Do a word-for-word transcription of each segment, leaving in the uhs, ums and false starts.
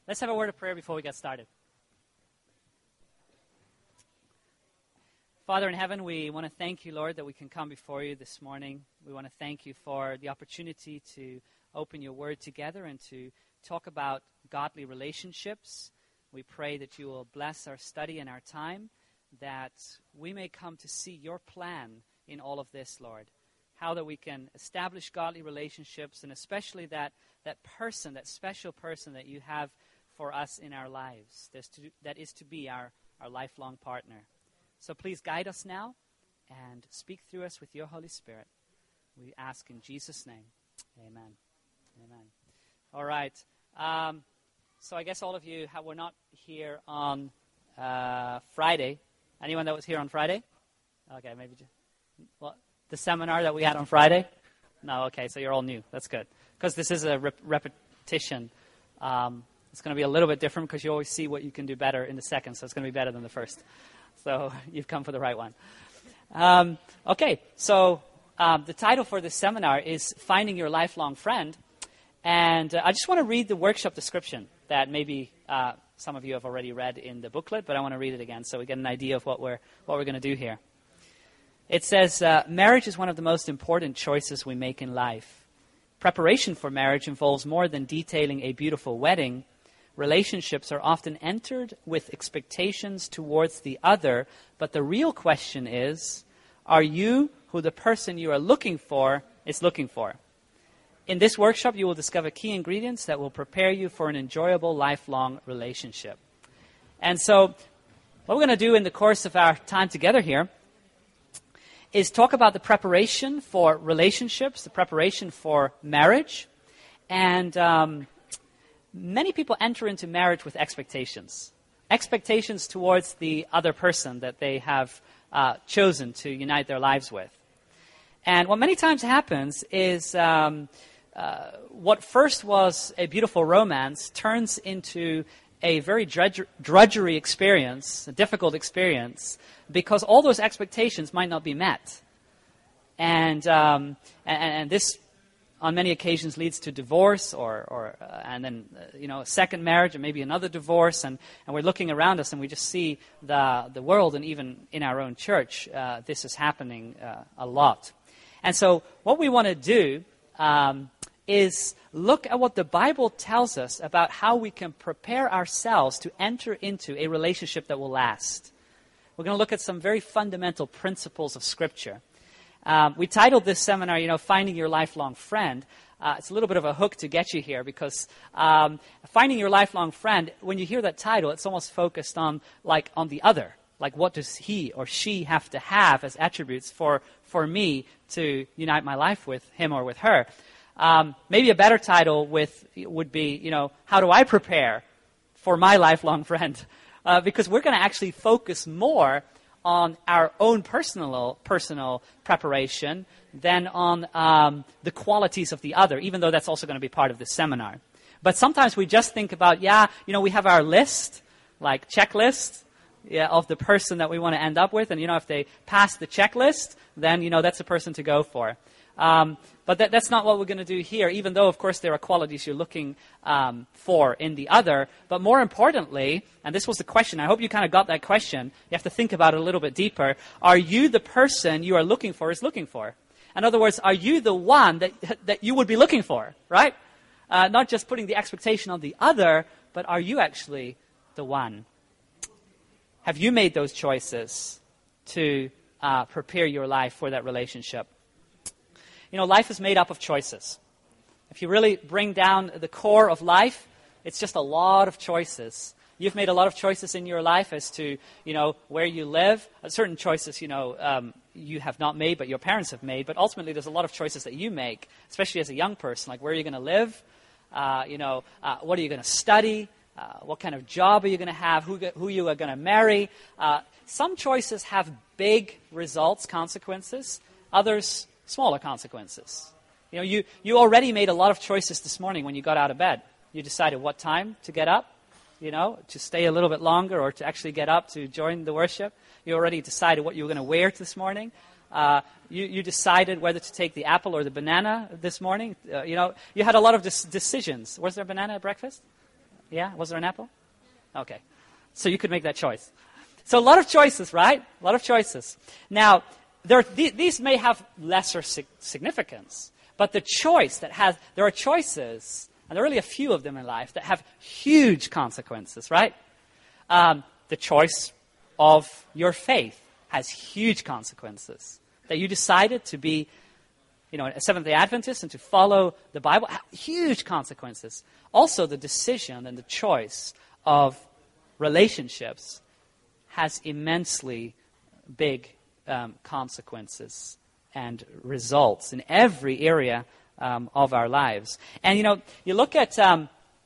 Let's have a word of prayer before we get started. Father in heaven, we want to thank you, Lord, that we can come before you this morning. We want to thank you for the opportunity to open your word together and to talk about godly relationships. We pray that you will bless our study and our time, that we may come to see your plan in all of this, Lord. How that we can establish godly relationships, and especially that, that person, that special person that you have for us in our lives, to, that is to be our, our lifelong partner. So please guide us now and speak through us with your Holy Spirit. We ask in Jesus' name. Amen. Amen. All right. Um, so I guess all of you have, were not here on uh, Friday. Anyone that was here on Friday? Okay, maybe just, well, the seminar that we had on Friday? No, okay, so you're all new. That's good. Because this is a rep- repetition. Um, it's going to be a little bit different because you always see what you can do better in the second, so it's going to be better than the first. So you've come for the right one. Um, okay, so um, the title for this seminar is Finding Your Lifelong Friend. And uh, I just want to read the workshop description that maybe uh, some of you have already read in the booklet, but I want to read it again so we get an idea of what we're what we're going to do here. It says, uh, marriage is one of the most important choices we make in life. Preparation for marriage involves more than detailing a beautiful wedding. Relationships are often entered with expectations towards the other, but the real question is, are you who the person you are looking for is looking for? In this workshop, you will discover key ingredients that will prepare you for an enjoyable, lifelong relationship. And so, what we're going to do in the course of our time together here is talk about the preparation for relationships, the preparation for marriage. And um, many people enter into marriage with expectations. Expectations towards the other person that they have uh, chosen to unite their lives with. And what many times happens is um, uh, what first was a beautiful romance turns into a very drudger- drudgery experience, a difficult experience, because all those expectations might not be met. And um, and, and this, on many occasions, leads to divorce, or, or uh, and then uh, you know a second marriage, or maybe another divorce. And, and we're looking around us, and we just see the the world, and even in our own church, uh, this is happening uh, a lot. And so, what we want to do um, is look at what the Bible tells us about how we can prepare ourselves to enter into a relationship that will last. We're going to look at some very fundamental principles of Scripture. Um, we titled this seminar, you know, Finding Your Lifelong Friend. Uh, it's a little bit of a hook to get you here because um, finding your lifelong friend, when you hear that title, it's almost focused on, like, on the other. Like, what does he or she have to have as attributes for, for me to unite my life with him or with her? Um, maybe a better title with would be, you know, how do I prepare for my lifelong friend? Uh, because we're going to actually focus more on our own personal personal preparation than on um, the qualities of the other, even though that's also going to be part of the seminar. But sometimes we just think about, yeah, you know, we have our list, like checklist, yeah, of the person that we want to end up with, and you know, if they pass the checklist, then you know that's the person to go for. Um, but that, that's not what we're going to do here, even though, of course, there are qualities you're looking um, for in the other. But more importantly, and this was the question, I hope you kind of got that question, you have to think about it a little bit deeper, are you the person you are looking for is looking for? In other words, are you the one that, that you would be looking for, right? Uh, not just putting the expectation on the other, but are you actually the one? Have you made those choices to uh, prepare your life for that relationship? You know, life is made up of choices. If you really bring down the core of life, it's just a lot of choices. You've made a lot of choices in your life as to, you know, where you live. Uh, certain choices, you know, um, you have not made, but your parents have made. But ultimately, there's a lot of choices that you make, especially as a young person, like where are you going to live? Uh, you know, uh, what are you going to study? Uh, what kind of job are you going to have? Who, who you are going to marry? Uh, some choices have big results, consequences. Others, smaller consequences. You know, you, you already made a lot of choices this morning when you got out of bed. You decided what time to get up, you know, to stay a little bit longer or to actually get up to join the worship. You already decided what you were going to wear this morning. Uh, you, you decided whether to take the apple or the banana this morning. Uh, you know, you had a lot of dis- decisions. Was there a banana at breakfast? Yeah? Was there an apple? Okay. So you could make that choice. So a lot of choices, right? A lot of choices. Now, there are, th- these may have lesser sig- significance, but the choice that has, there are choices, and there are really a few of them in life, that have huge consequences, right? Um, the choice of your faith has huge consequences. That you decided to be, you know, a Seventh-day Adventist and to follow the Bible, huge consequences. Also, the decision and the choice of relationships has immensely big um, consequences and results in every area um, of our lives. And, you know, you look at um,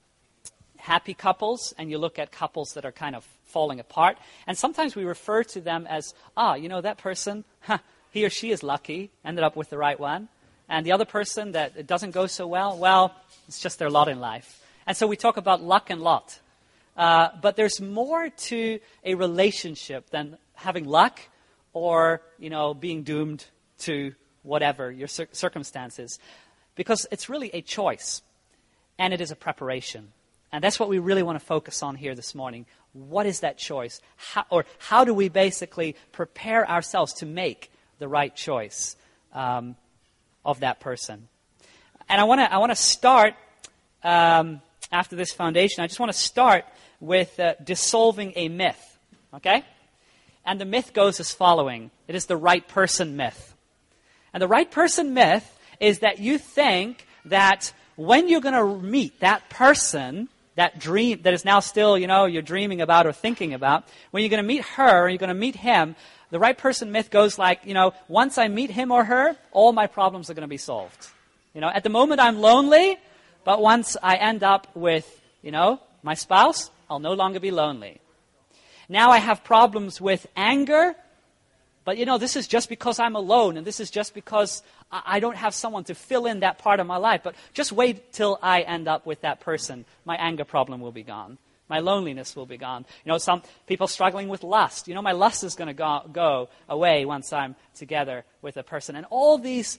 happy couples and you look at couples that are kind of falling apart, and sometimes we refer to them as, ah, you know, that person, huh, he or she is lucky, ended up with the right one. And the other person that it doesn't go so well, well, it's just their lot in life. And so we talk about luck and lot. Uh, but there's more to a relationship than having luck or, you know, being doomed to whatever your cir- circumstances. Because it's really a choice, and it is a preparation. And that's what we really want to focus on here this morning. What is that choice? How, or how do we basically prepare ourselves to make the right choice um, of that person? And I want to I want to start, um, after this foundation, I just want to start with uh, dissolving a myth, okay? And the myth goes as following. It is the right person myth. And the right person myth is that you think that when you're going to meet that person, that dream that is now still, you know, you're dreaming about or thinking about, when you're going to meet her or you're going to meet him, the right person myth goes like, you know, once I meet him or her, all my problems are going to be solved. You know, at the moment I'm lonely, but once I end up with, you know, my spouse, I'll no longer be lonely. Now I have problems with anger, but, you know, this is just because I'm alone, and this is just because I don't have someone to fill in that part of my life. But just wait till I end up with that person. My anger problem will be gone. My loneliness will be gone. You know, some people struggling with lust. You know, my lust is going to go, go away once I'm together with a person. And all these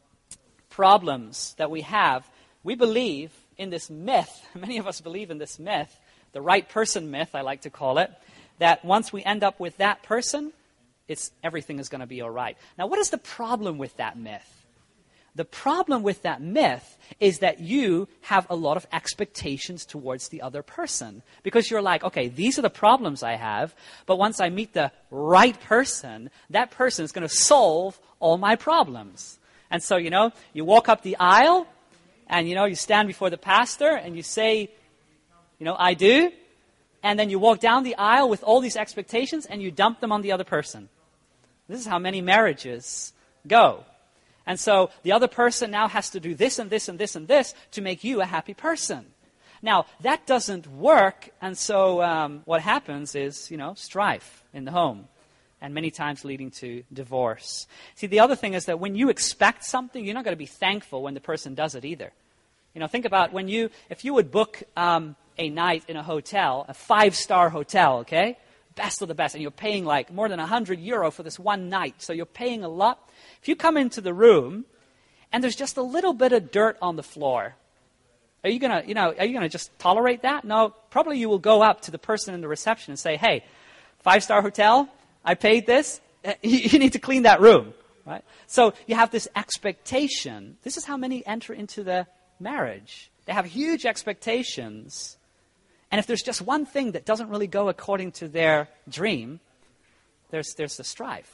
problems that we have, we believe in this myth. Many of us believe in this myth, the right person myth, I like to call it, that once we end up with that person, it's everything is going to be all right. Now, what is the problem with that myth? The problem with that myth is that you have a lot of expectations towards the other person. Because you're like, okay, these are the problems I have, but once I meet the right person, that person is going to solve all my problems. And so, you know, you walk up the aisle, and, you know, you stand before the pastor, and you say, you know, I do. And then you walk down the aisle with all these expectations, and you dump them on the other person. This is how many marriages go. And so the other person now has to do this and this and this and this to make you a happy person. Now, that doesn't work, and so um, what happens is, you know, strife in the home, and many times leading to divorce. See, the other thing is that when you expect something, you're not going to be thankful when the person does it either. You know, think about when you, if you would book um, a night in a hotel, a five-star hotel, okay? Best of the best, and you're paying like more than one hundred euro for this one night, so you're paying a lot. If you come into the room and there's just a little bit of dirt on the floor, are you gonna, you know, are you gonna just tolerate that? No, probably you will go up to the person in the reception and say, "Hey, five-star hotel, I paid this. You need to clean that room." Right? So you have this expectation. This is how many enter into the marriage. They have huge expectations. And if there's just one thing that doesn't really go according to their dream, there's there's the strife.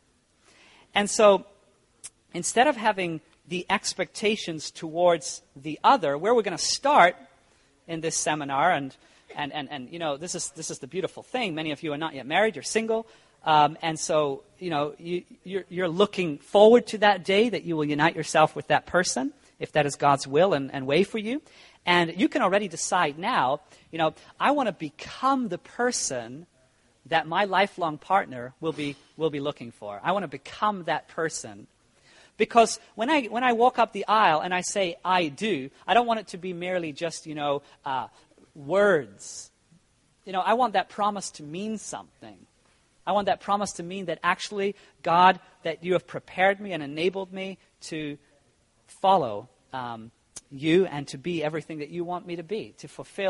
And so instead of having the expectations towards the other, where we're going to start in this seminar, and, and, and, and you know, this is this is the beautiful thing. Many of you are not yet married, you're single. Um, and so, you know, you, you're, you're looking forward to that day that you will unite yourself with that person, if that is God's will and, and way for you. And you can already decide now, you know, I want to become the person that my lifelong partner will be will be looking for. I want to become that person. Because when I when I walk up the aisle and I say, I do, I don't want it to be merely just, you know, uh, words. You know, I want that promise to mean something. I want that promise to mean that actually, God, that you have prepared me and enabled me to follow um, you and to be everything that you want me to be, to fulfill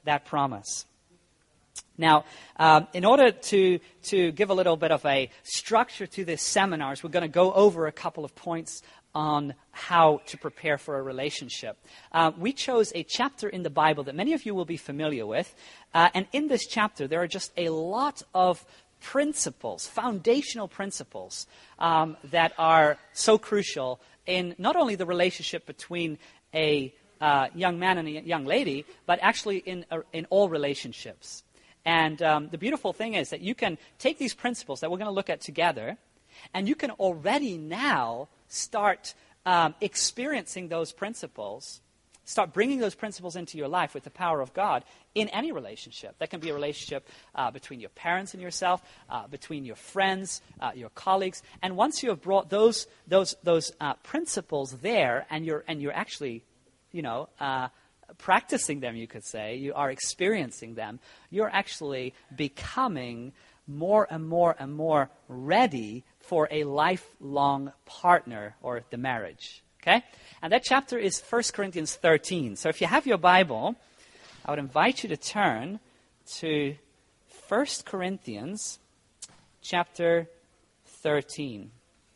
that promise. Now, um, in order to, to give a little bit of a structure to this seminars, we're going to go over a couple of points on how to prepare for a relationship. Uh, we chose a chapter in the Bible that many of you will be familiar with. Uh, and in this chapter, there are just a lot of principles, foundational principles, um, that are so crucial in not only the relationship between a uh, young man and a young lady, but actually in, uh, in all relationships. And um, the beautiful thing is that you can take these principles that we're going to look at together, and you can already now start um, experiencing those principles, start bringing those principles into your life with the power of God in any relationship. That can be a relationship uh, between your parents and yourself, uh, between your friends, uh, your colleagues. And once you have brought those those those uh, principles there, and you're and you're actually, you know, uh, practicing them, you could say, you are experiencing them, you're actually becoming more and more and more ready for a lifelong partner or the marriage. Okay? And that chapter is First Corinthians thirteen. So if you have your Bible, I would invite you to turn to First Corinthians chapter thirteen.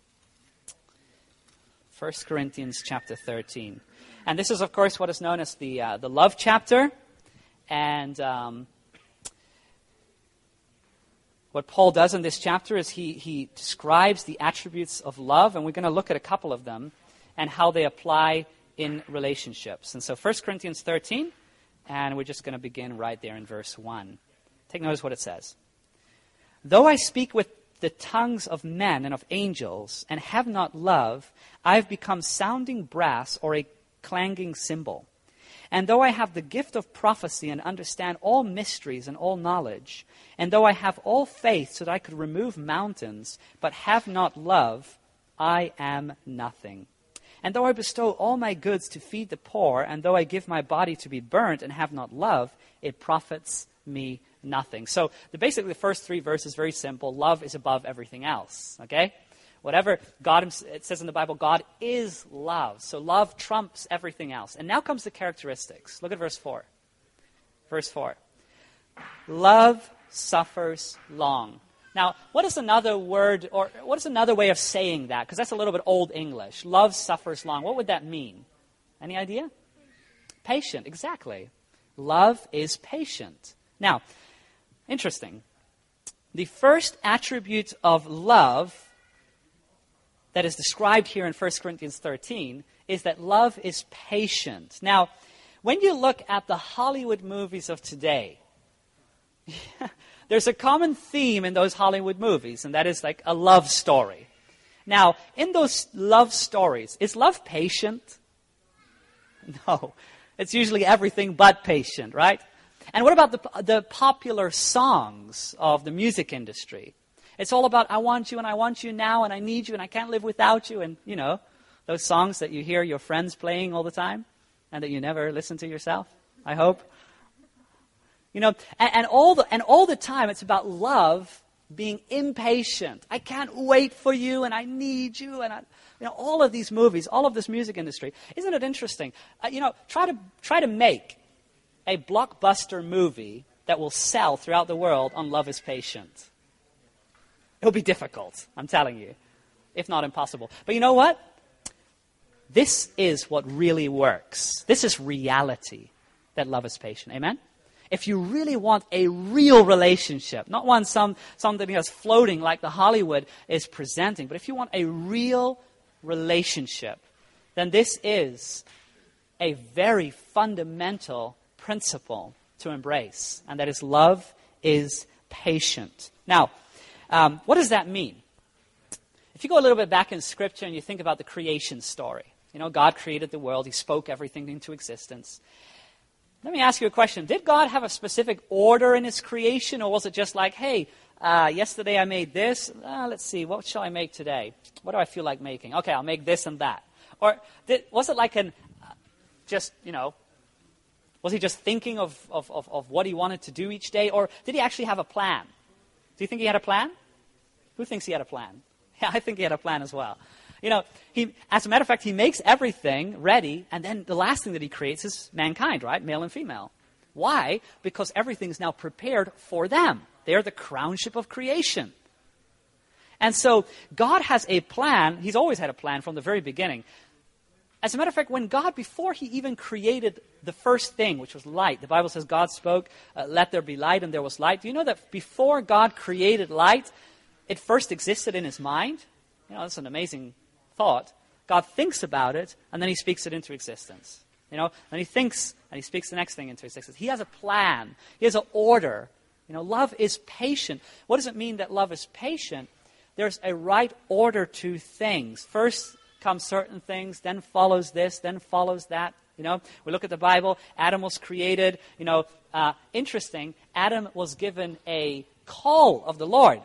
First Corinthians chapter thirteen. And this is, of course, what is known as the uh, the love chapter. And um, what Paul does in this chapter is he, he describes the attributes of love, and we're going to look at a couple of them and how they apply in relationships. And so First Corinthians thirteen, and we're just going to begin right there in verse one. Take notice what it says. Though I speak with the tongues of men and of angels and have not love, I have become sounding brass or a clanging cymbal. And though I have the gift of prophecy and understand all mysteries and all knowledge, and though I have all faith so that I could remove mountains, but have not love, I am nothing. And though I bestow all my goods to feed the poor, and though I give my body to be burnt and have not love, it profits me nothing. So the, basically the first three verses, very simple. Love is above everything else, okay? Whatever God, it says in the Bible, God is love. So love trumps everything else. And now comes the characteristics. Look at verse four. Verse four. Love suffers long. Now, what is another word, or what is another way of saying that? Because that's a little bit old English. Love suffers long. What would that mean? Any idea? Patient, exactly. Love is patient. Now, interesting. The first attribute of love that is described here in First Corinthians thirteen is that love is patient. Now, when you look at the Hollywood movies of today, there's a common theme in those Hollywood movies, and that is like a love story. Now, in those love stories, is love patient? No. It's usually everything but patient, right? And what about the, the popular songs of the music industry? It's all about, I want you and I want you now and I need you and I can't live without you. And, you know, those songs that you hear your friends playing all the time and that you never listen to yourself, I hope. You know, and, and all the and all the time it's about love being impatient. I can't wait for you and I need you. And, I, you know, all of these movies, all of this music industry. Isn't it interesting? Uh, you know, try to try to make a blockbuster movie that will sell throughout the world on Love is Patient. It'll be difficult, I'm telling you, if not impossible. But you know what? This is what really works. This is reality, that love is patient. Amen? If you really want a real relationship, not one some something that's floating like the Hollywood is presenting, but if you want a real relationship, then this is a very fundamental principle to embrace, and that is love is patient. Now, Um, what does that mean? If you go a little bit back in Scripture and you think about the creation story, you know, God created the world. He spoke everything into existence. Let me ask you a question. Did God have a specific order in his creation, or was it just like, hey, uh, yesterday I made this. Uh, let's see, what shall I make today? What do I feel like making? Okay, I'll make this and that. Or did, was it like an, uh, just, you know, was he just thinking of, of, of, of what he wanted to do each day? Or did he actually have a plan? Do you think he had a plan? Who thinks he had a plan? Yeah, I think he had a plan as well. You know, he, as a matter of fact, he makes everything ready, and then the last thing that he creates is mankind, right? Male and female. Why? Because everything's now prepared for them. They're the crownship of creation. And so God has a plan. He's always had a plan from the very beginning. As a matter of fact, when God, before he even created the first thing, which was light, the Bible says God spoke, uh, let there be light, and there was light. Do you know that before God created light, it first existed in his mind? You know, that's an amazing thought. God thinks about it, and then he speaks it into existence. You know, and he thinks, and he speaks the next thing into existence. He has a plan. He has an order. You know, love is patient. What does it mean that love is patient? There's a right order to things. First comes certain things, then follows this, then follows that. You know, we look at the Bible. Adam was created. You know, uh, interesting. Adam was given a call of the Lord.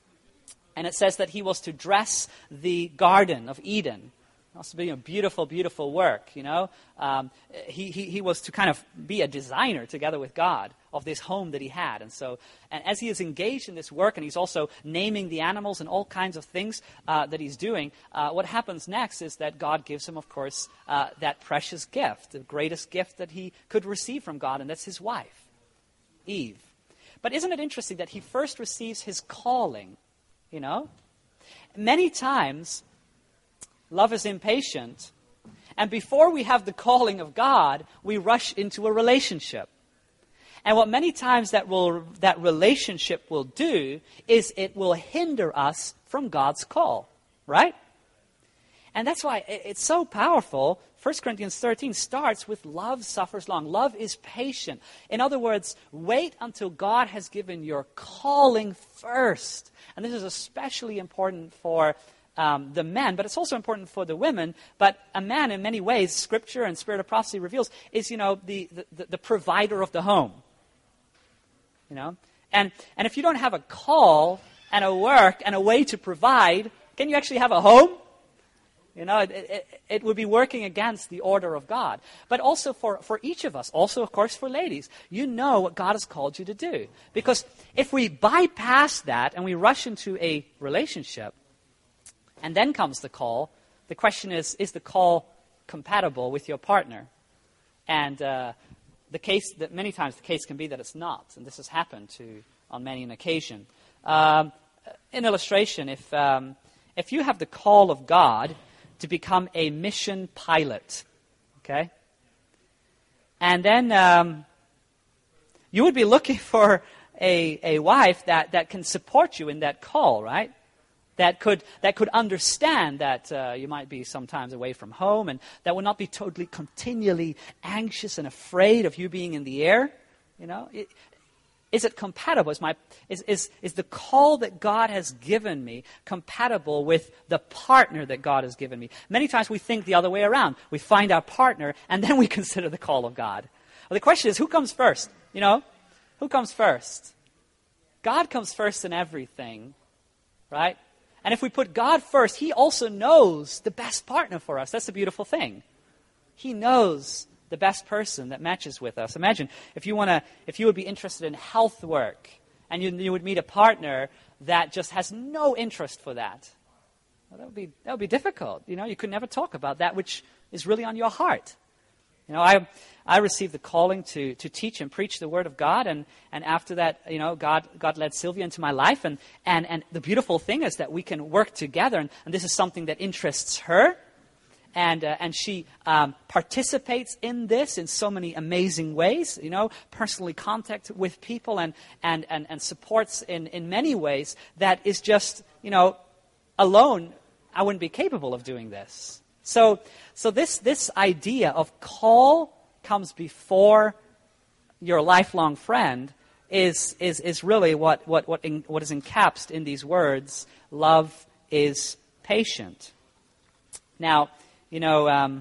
And it says that he was to dress the Garden of Eden. It must be a beautiful, beautiful work, you know. Um, he, he, he was to kind of be a designer together with God of this home that he had. And so, and as he is engaged in this work, and he's also naming the animals and all kinds of things uh, that he's doing, uh, what happens next is that God gives him, of course, uh, that precious gift, the greatest gift that he could receive from God, and that's his wife, Eve. But isn't it interesting that he first receives his calling, you know? Many times, love is impatient, and before we have the calling of God, we rush into a relationship. And what many times that will that relationship will do is it will hinder us from God's call, right? And that's why it's so powerful. First Corinthians thirteen starts with love suffers long. Love is patient. In other words, wait until God has given your calling first. And this is especially important for Um, the men, but it's also important for the women. But a man, in many ways, Scripture and Spirit of Prophecy reveals, is, you know, the, the, the provider of the home. You know? And, and if you don't have a call and a work and a way to provide, can you actually have a home? You know, it, it, it would be working against the order of God. But also for, for each of us, also, of course, for ladies, you know what God has called you to do. Because if we bypass that and we rush into a relationship, and then comes the call, the question is, is the call compatible with your partner? And uh, the case, that many times the case can be that it's not. And this has happened to on many an occasion. Um, in illustration, if, um, if you have the call of God to become a mission pilot, okay? And then um, you would be looking for a, a wife that, that can support you in that call, right? That could that could understand that uh, you might be sometimes away from home, and that would not be totally, continually anxious and afraid of you being in the air. You know, it, is it compatible? Is my is, is is the call that God has given me compatible with the partner that God has given me? Many times we think the other way around. We find our partner, and then we consider the call of God. Well, the question is, who comes first? You know, who comes first? God comes first in everything, right? And if we put God first, he also knows the best partner for us. That's the beautiful thing. He knows the best person that matches with us. Imagine if you want to, if you would be interested in health work, and you, you would meet a partner that just has no interest for that. Well, that would be that would be difficult. You know, you could never talk about that which is really on your heart. You know, I I received the calling to to teach and preach the Word of God, and, and after that, you know, God God led Sylvia into my life, and and, and the beautiful thing is that we can work together, and, and this is something that interests her, and uh, and she um, participates in this in so many amazing ways. You know, personally contact with people, and and and, and supports in, in many ways that is just, you know, alone I wouldn't be capable of doing this. So, so this this idea of call comes before your lifelong friend is is is really what what what in, what is encapsulated in these words. Love is patient. Now, you know, um,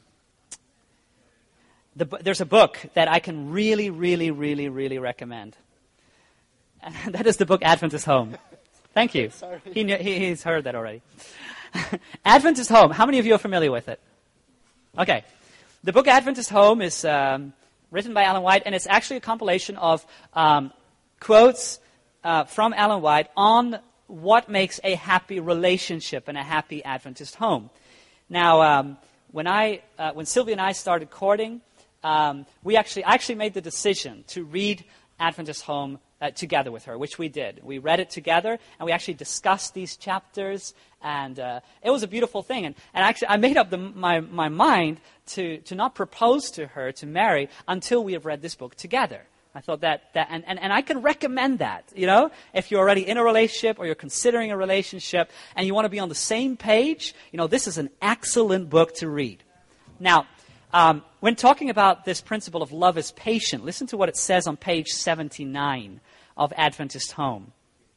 the, there's a book that I can really, really, really, really recommend, and that is the book Adventist Home. Thank you. Sorry. He, he he's heard that already. Adventist Home. How many of you are familiar with it? Okay. The book Adventist Home is um, written by Ellen White, and it's actually a compilation of um, quotes uh, from Ellen White on what makes a happy relationship and a happy Adventist home. Now, um, when I, uh, when Sylvia and I started courting, um, we actually, I actually made the decision to read Adventist Home uh, together with her, which we did. We read it together, and we actually discussed these chapters, and uh, it was a beautiful thing. And, and actually, I made up the, my, my mind to, to not propose to her to marry until we have read this book together. I thought that, that and, and, and I can recommend that, you know, if you're already in a relationship or you're considering a relationship and you want to be on the same page, you know, this is an excellent book to read. Now, um, when talking about this principle of love is patient, listen to what it says on page seventy-nine of Adventist Home.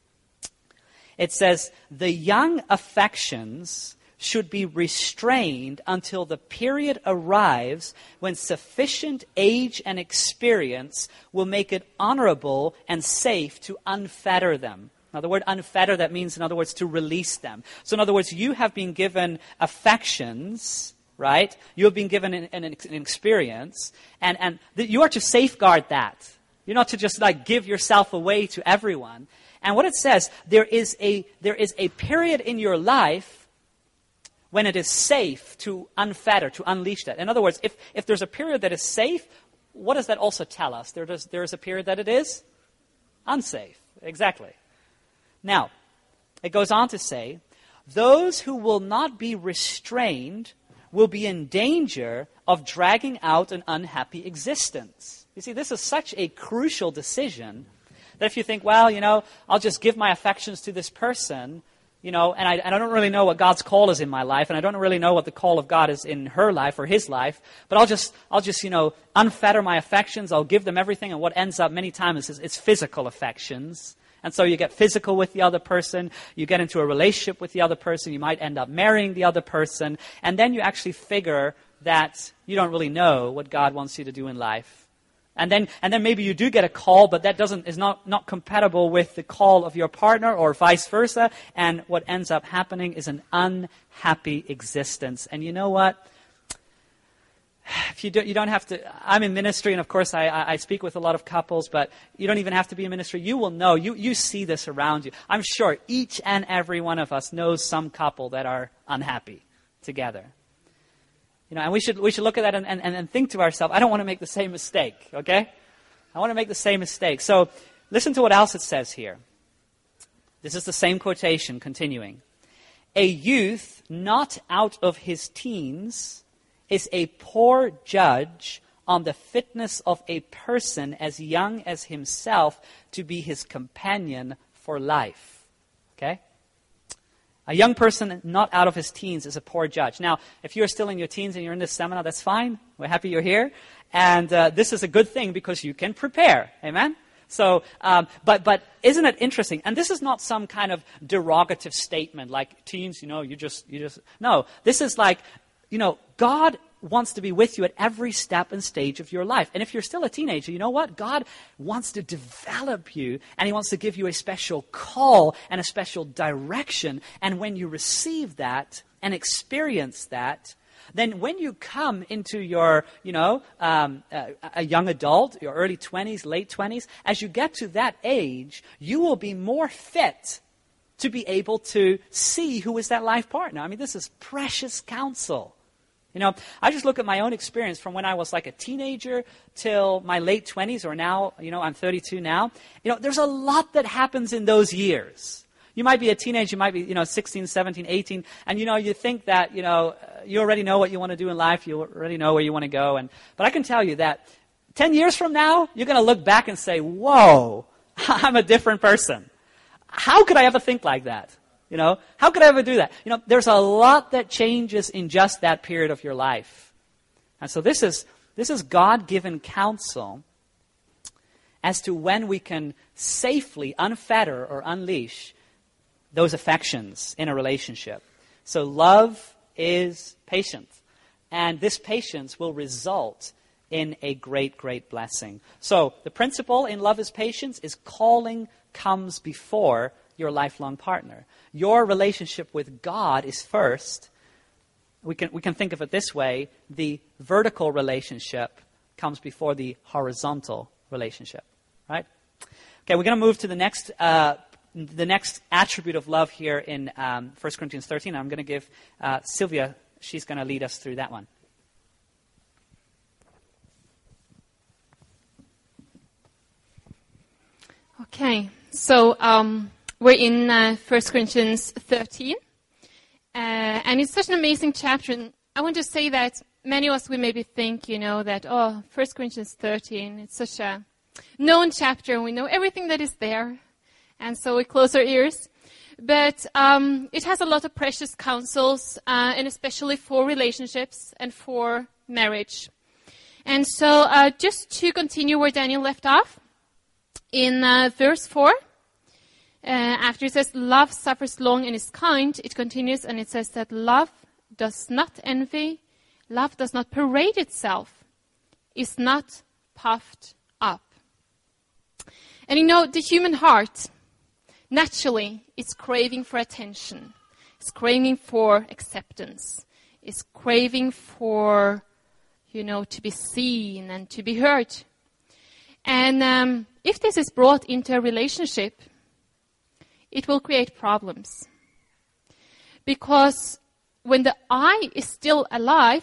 It says, the young affections should be restrained until the period arrives when sufficient age and experience will make it honorable and safe to unfetter them. Now, the word unfetter, that means, in other words, to release them. So, in other words, you have been given affections, right? You have been given an, an, an experience, and, and th- you are to safeguard that. You're not to just, like, give yourself away to everyone. And what it says, there is a there is a period in your life when it is safe to unfetter, to unleash that. In other words, if, if there's a period that is safe, what does that also tell us? There does, there is a period that it is unsafe. Exactly. Now, it goes on to say, those who will not be restrained will be in danger of dragging out an unhappy existence. You see, this is such a crucial decision that if you think, well, you know, I'll just give my affections to this person, you know, and I, and I don't really know what God's call is in my life, and I don't really know what the call of God is in her life or his life, but I'll just, I'll just, you know, unfetter my affections, I'll give them everything, and what ends up many times is it's physical affections. And so you get physical with the other person, you get into a relationship with the other person, you might end up marrying the other person, and then you actually figure that you don't really know what God wants you to do in life. And then, and then maybe you do get a call, but that doesn't is not, not compatible with the call of your partner, or vice versa. And what ends up happening is an unhappy existence. And you know what? If you don't, you don't have to. I'm in ministry, and of course, I, I speak with a lot of couples. But you don't even have to be in ministry. You will know. You you see this around you. I'm sure each and every one of us knows some couple that are unhappy together. You know, and we should we should look at that and, and, and think to ourselves, I don't want to make the same mistake, okay? I want to make the same mistake. So listen to what else it says here. This is the same quotation, continuing. A youth not out of his teens is a poor judge on the fitness of a person as young as himself to be his companion for life. Okay? A young person not out of his teens is a poor judge. Now, if you're still in your teens and you're in this seminar, that's fine. We're happy you're here. And uh, this is a good thing because you can prepare. Amen? So, um, but but isn't it interesting? And this is not some kind of derogative statement like teens, you know, you just, you just, no. This is like, you know, God wants to be with you at every step and stage of your life. And if you're still a teenager, you know what? God wants to develop you, and he wants to give you a special call and a special direction. And when you receive that and experience that, then when you come into your, you know, um, a, a young adult, your early twenties, late twenties, as you get to that age, you will be more fit to be able to see who is that life partner. I mean, this is precious counsel. You know, I just look at my own experience from when I was like a teenager till my late twenties, or now, you know, I'm thirty-two now. You know, there's a lot that happens in those years. You might be a teenager, you might be, you know, sixteen, seventeen, eighteen, and, you know, you think that, you know, you already know what you want to do in life, you already know where you want to go. And but I can tell you that ten years from now, you're going to look back and say, whoa, I'm a different person. How could I ever think like that? You know, how could I ever do that? You know, there's a lot that changes in just that period of your life. And so this is this is God-given counsel as to when we can safely unfetter or unleash those affections in a relationship. So love is patient. And this patience will result in a great, great blessing. So the principle in love is patience is calling comes before your lifelong partner. Your relationship with God is first. We can we can think of it this way. The vertical relationship comes before the horizontal relationship. Right? Okay, we're going to move to the next uh, the next attribute of love here in um, First Corinthians thirteen. I'm going to give uh, Sylvia, she's going to lead us through that one. Okay, so um, we're in uh, First Corinthians thirteen, uh, and it's such an amazing chapter. And I want to say that many of us, we maybe think, you know, that, oh, First Corinthians thirteen, it's such a known chapter, and we know everything that is there, and so we close our ears. But um, it has a lot of precious counsels, uh, and especially for relationships and for marriage. And so uh, just to continue where Daniel left off, in uh, verse four, uh, after it says, love suffers long and is kind, it continues and it says that love does not envy, love does not parade itself, is not puffed up. And you know, the human heart, naturally, is craving for attention, it's craving for acceptance, it's craving for, you know, to be seen and to be heard. And um, if this is brought into a relationship, it will create problems. Because when the I is still alive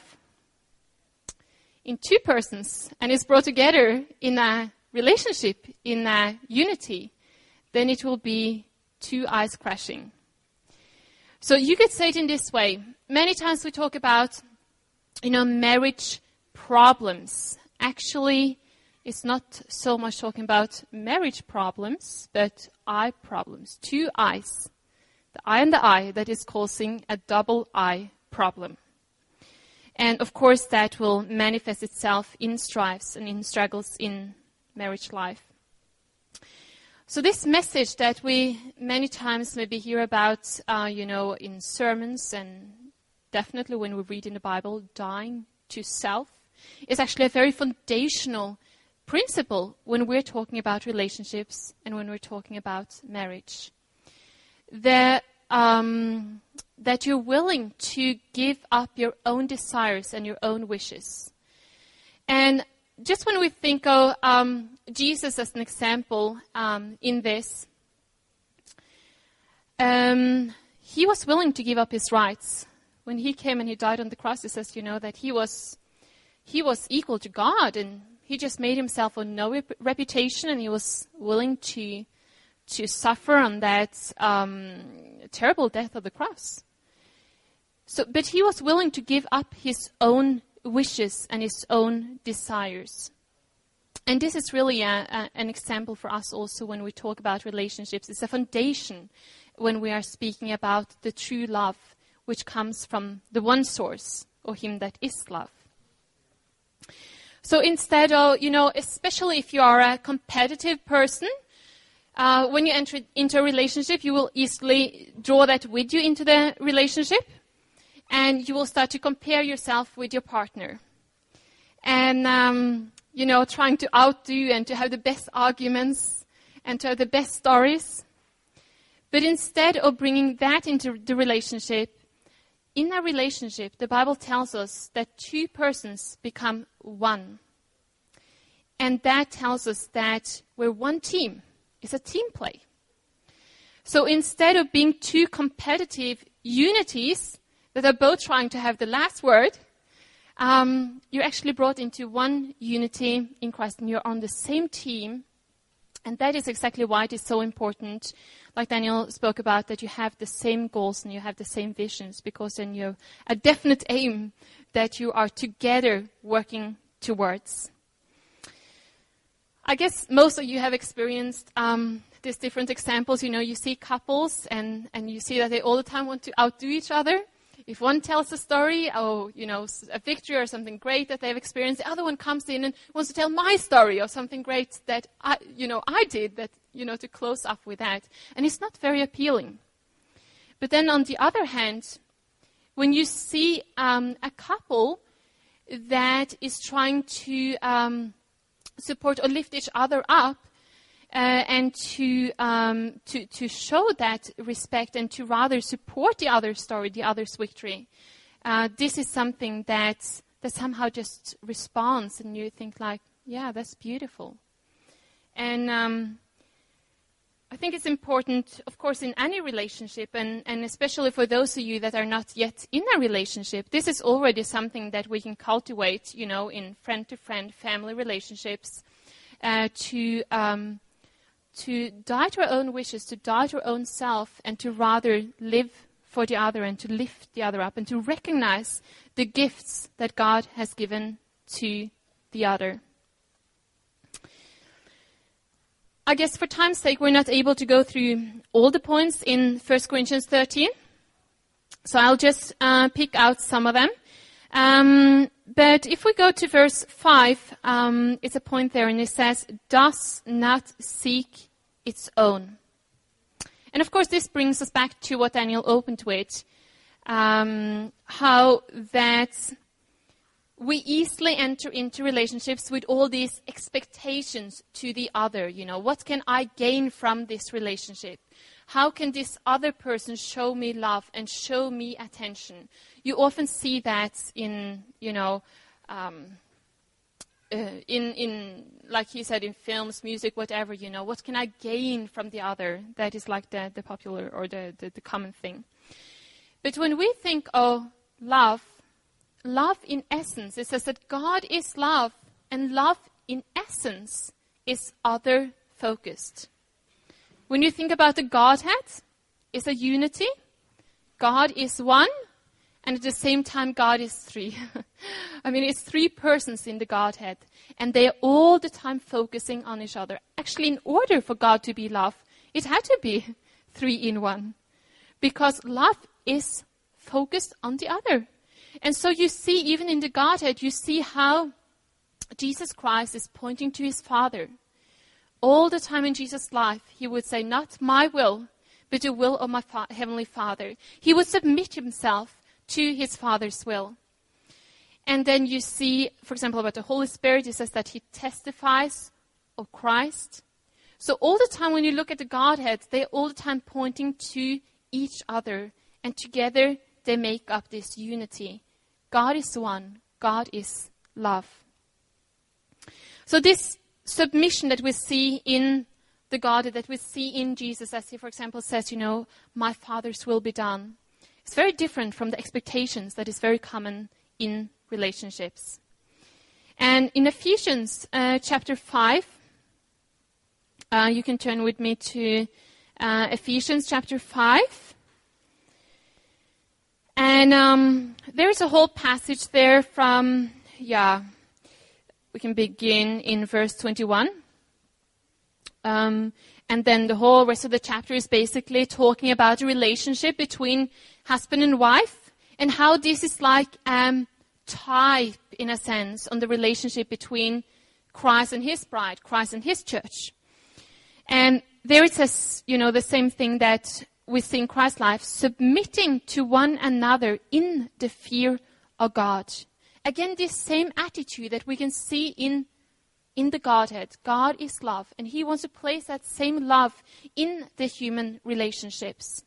in two persons and is brought together in a relationship, in a unity, then it will be two eyes crashing. So you could say it in this way. Many times we talk about, you know, marriage problems. Actually, it's not so much talking about marriage problems, but eye problems. Two eyes. The eye and the eye that is causing a double eye problem. And of course that will manifest itself in strifes and in struggles in marriage life. So this message that we many times maybe hear about, uh, you know, in sermons and definitely when we read in the Bible, dying to self, is actually a very foundational principle when we're talking about relationships and when we're talking about marriage. The, um, that you're willing to give up your own desires and your own wishes. And just when we think of um, Jesus as an example um, in this, um, he was willing to give up his rights. When he came and he died on the cross, it says, you know, that he was he was equal to God, and he just made himself of no rep- reputation, and he was willing to to suffer on that um, terrible death of the cross. So, but he was willing to give up his own wishes and his own desires. And this is really a, a, an example for us also when we talk about relationships. It's a foundation when we are speaking about the true love, which comes from the one source, or him that is love. So instead of, you know, especially if you are a competitive person, uh, when you enter into a relationship, you will easily draw that with you into the relationship. And you will start to compare yourself with your partner. And, um, you know, trying to outdo and to have the best arguments and to have the best stories. But instead of bringing that into the relationship, in a relationship, the Bible tells us that two persons become one. And that tells us that we're one team. It's a team play. So instead of being two competitive unities that are both trying to have the last word, um, you're actually brought into one unity in Christ, and you're on the same team. And that is exactly why it is so important, like Daniel spoke about, that you have the same goals and you have the same visions, because then you have a definite aim that you are together working towards. I guess most of you have experienced um, these different examples. You know, you see couples and, and you see that they all the time want to outdo each other. If one tells a story, or, you know, a victory or something great that they've experienced, the other one comes in and wants to tell my story or something great that I, you know, I did, that, you know, to close up with that. And it's not very appealing. But then on the other hand, when you see um, a couple that is trying to um, support or lift each other up, Uh, and to, um, to to show that respect and to rather support the other's story, the other's victory. Uh, this is something that, that somehow just responds, and you think like, yeah, that's beautiful. And um, I think it's important, of course, in any relationship, and, and especially for those of you that are not yet in a relationship, this is already something that we can cultivate, you know, in friend-to-friend family relationships, uh, to... Um, to die to our own wishes, to die to our own self, and to rather live for the other and to lift the other up and to recognize the gifts that God has given to the other. I guess for time's sake, we're not able to go through all the points in First Corinthians thirteen. So I'll just uh, pick out some of them. Um, but if we go to verse five, um, it's a point there, and it says, does not seek its own. And of course, this brings us back to what Daniel opened with, um, how that we easily enter into relationships with all these expectations to the other. You know, what can I gain from this relationship? How can this other person show me love and show me attention? You often see that in, you know, um, uh, in, in, like he said, in films, music, whatever, you know, what can I gain from the other? That is like the, the popular or the, the, the common thing. But when we think of love, love in essence, it says that God is love, and love in essence is other-focused. When you think about the Godhead, it's a unity. God is one, and at the same time, God is three. I mean, it's three persons in the Godhead, and they are all the time focusing on each other. Actually, in order for God to be love, it had to be three in one, because love is focused on the other. And so you see, even in the Godhead, you see how Jesus Christ is pointing to his Father. All the time in Jesus' life, he would say, not my will, but the will of my fa- Heavenly Father. He would submit himself to his Father's will. And then you see, for example, about the Holy Spirit, it says that he testifies of Christ. So all the time when you look at the Godhead, they're all the time pointing to each other. And together they make up this unity. God is one. God is love. So this submission that we see in the God, that we see in Jesus, as he, for example, says, you know, my Father's will be done. It's very different from the expectations that is very common in relationships. And in Ephesians uh, chapter five, uh, you can turn with me to uh, Ephesians chapter five. And um, there's a whole passage there from, yeah, we can begin in verse twenty-one. Um, and then the whole rest of the chapter is basically talking about a relationship between husband and wife, and how this is like um, type, in a sense, on the relationship between Christ and his bride, Christ and his church. And there it says, you know, the same thing that we see in Christ's life, submitting to one another in the fear of God. Again, this same attitude that we can see in, in the Godhead. God is love, and he wants to place that same love in the human relationships.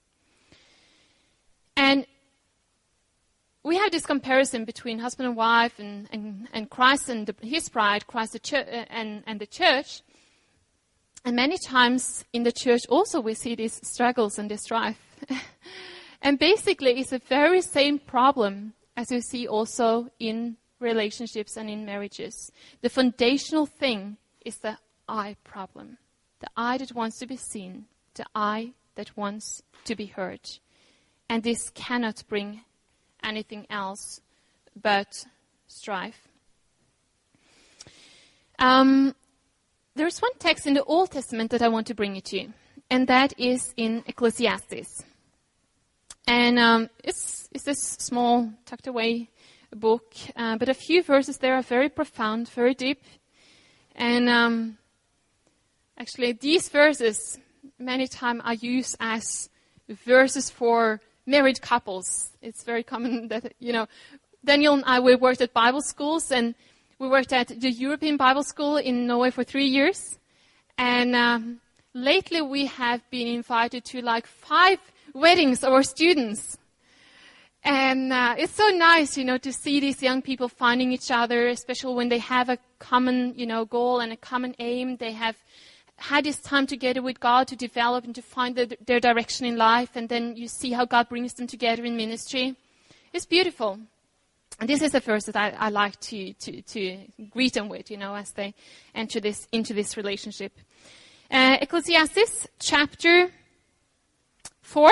And we have this comparison between husband and wife and, and, and Christ and the, his bride, Christ the church, uh, and, and the church. And many times in the church also we see these struggles and this strife. And basically it's the very same problem as we see also in relationships and in marriages. The foundational thing is the I problem. The I that wants to be seen. The I that wants to be heard. And this cannot bring anything else but strife. Um, there's one text in the Old Testament that I want to bring you to, and that is in Ecclesiastes. And um, it's, it's this small, tucked away book, uh, but a few verses there are very profound, very deep. And um, actually, these verses, many times I use as verses for married couples. It's very common that, you know, Daniel and I, we worked at Bible schools, and we worked at the European Bible School in Norway for three years. And um, lately we have been invited to like five weddings of our students. And uh, it's so nice, you know, to see these young people finding each other, especially when they have a common, you know, goal and a common aim. They have had this time together with God to develop and to find the, their direction in life. And then you see how God brings them together in ministry. It's beautiful. And this is a verse that I, I like to, to, to greet them with, you know, as they enter this into this relationship. Uh, Ecclesiastes chapter four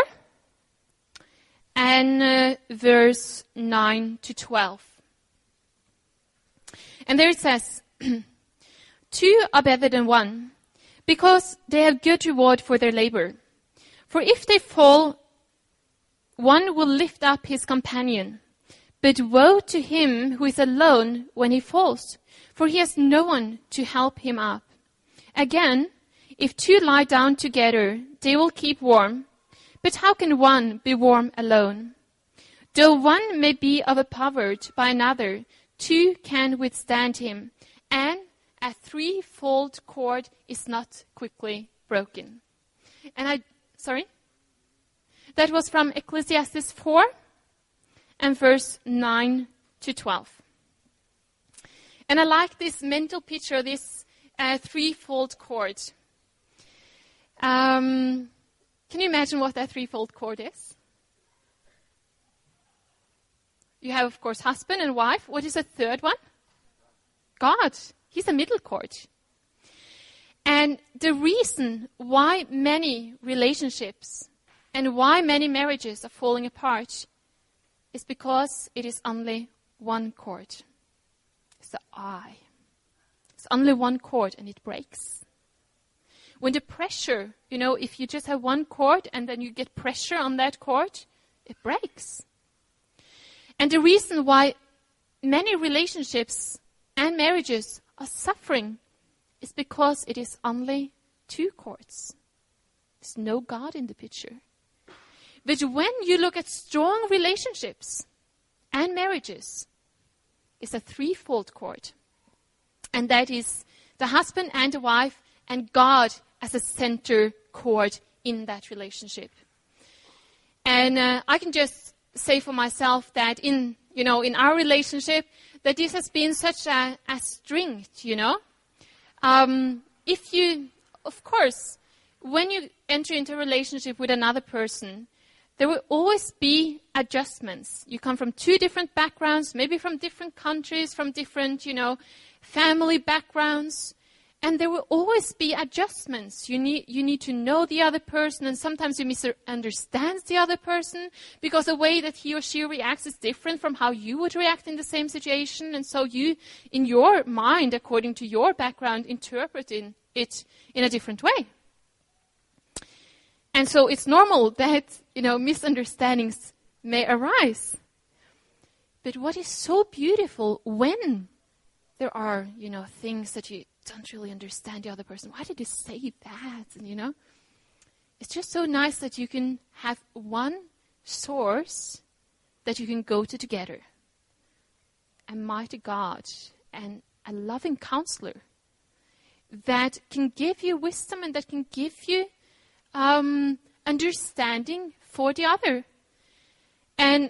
and uh, verse nine to twelve. And there it says, two are better than one, because they have good reward for their labor. For if they fall, one will lift up his companion. But woe to him who is alone when he falls, for he has no one to help him up. Again, if two lie down together, they will keep warm. But how can one be warm alone? Though one may be overpowered by another, two can withstand him, and a threefold cord is not quickly broken. And I, sorry? That was from Ecclesiastes four and verse nine to twelve. And I like this mental picture, this uh, threefold cord. Um, can you imagine what that threefold cord is? You have, of course, husband and wife. What is the third one? God. He's a middle cord. And the reason why many relationships and why many marriages are falling apart is because it is only one cord. It's the eye. It's only one cord and it breaks. When the pressure, you know, if you just have one cord and then you get pressure on that cord, it breaks. And the reason why many relationships and marriages are suffering is because it is only two cords. There's no God in the picture. But when you look at strong relationships and marriages, it's a threefold cord. And that is the husband and the wife and God as a center cord in that relationship. And uh, I can just say for myself that in, you know, in our relationship, that this has been such a, a strength, you know. Um, if you, of course, when you enter into a relationship with another person, there will always be adjustments. You come from two different backgrounds, maybe from different countries, from different, you know, family backgrounds. And there will always be adjustments. You need, you need to know the other person, and sometimes you misunderstand the other person because the way that he or she reacts is different from how you would react in the same situation. And so you, in your mind, according to your background, interpret in it in a different way. And so it's normal that, you know, misunderstandings may arise. But what is so beautiful when there are, you know, things that you don't really understand the other person. Why did you say that? And, you know, it's just so nice that you can have one source that you can go to together. A mighty God and a loving counselor that can give you wisdom and that can give you um, understanding for the other. And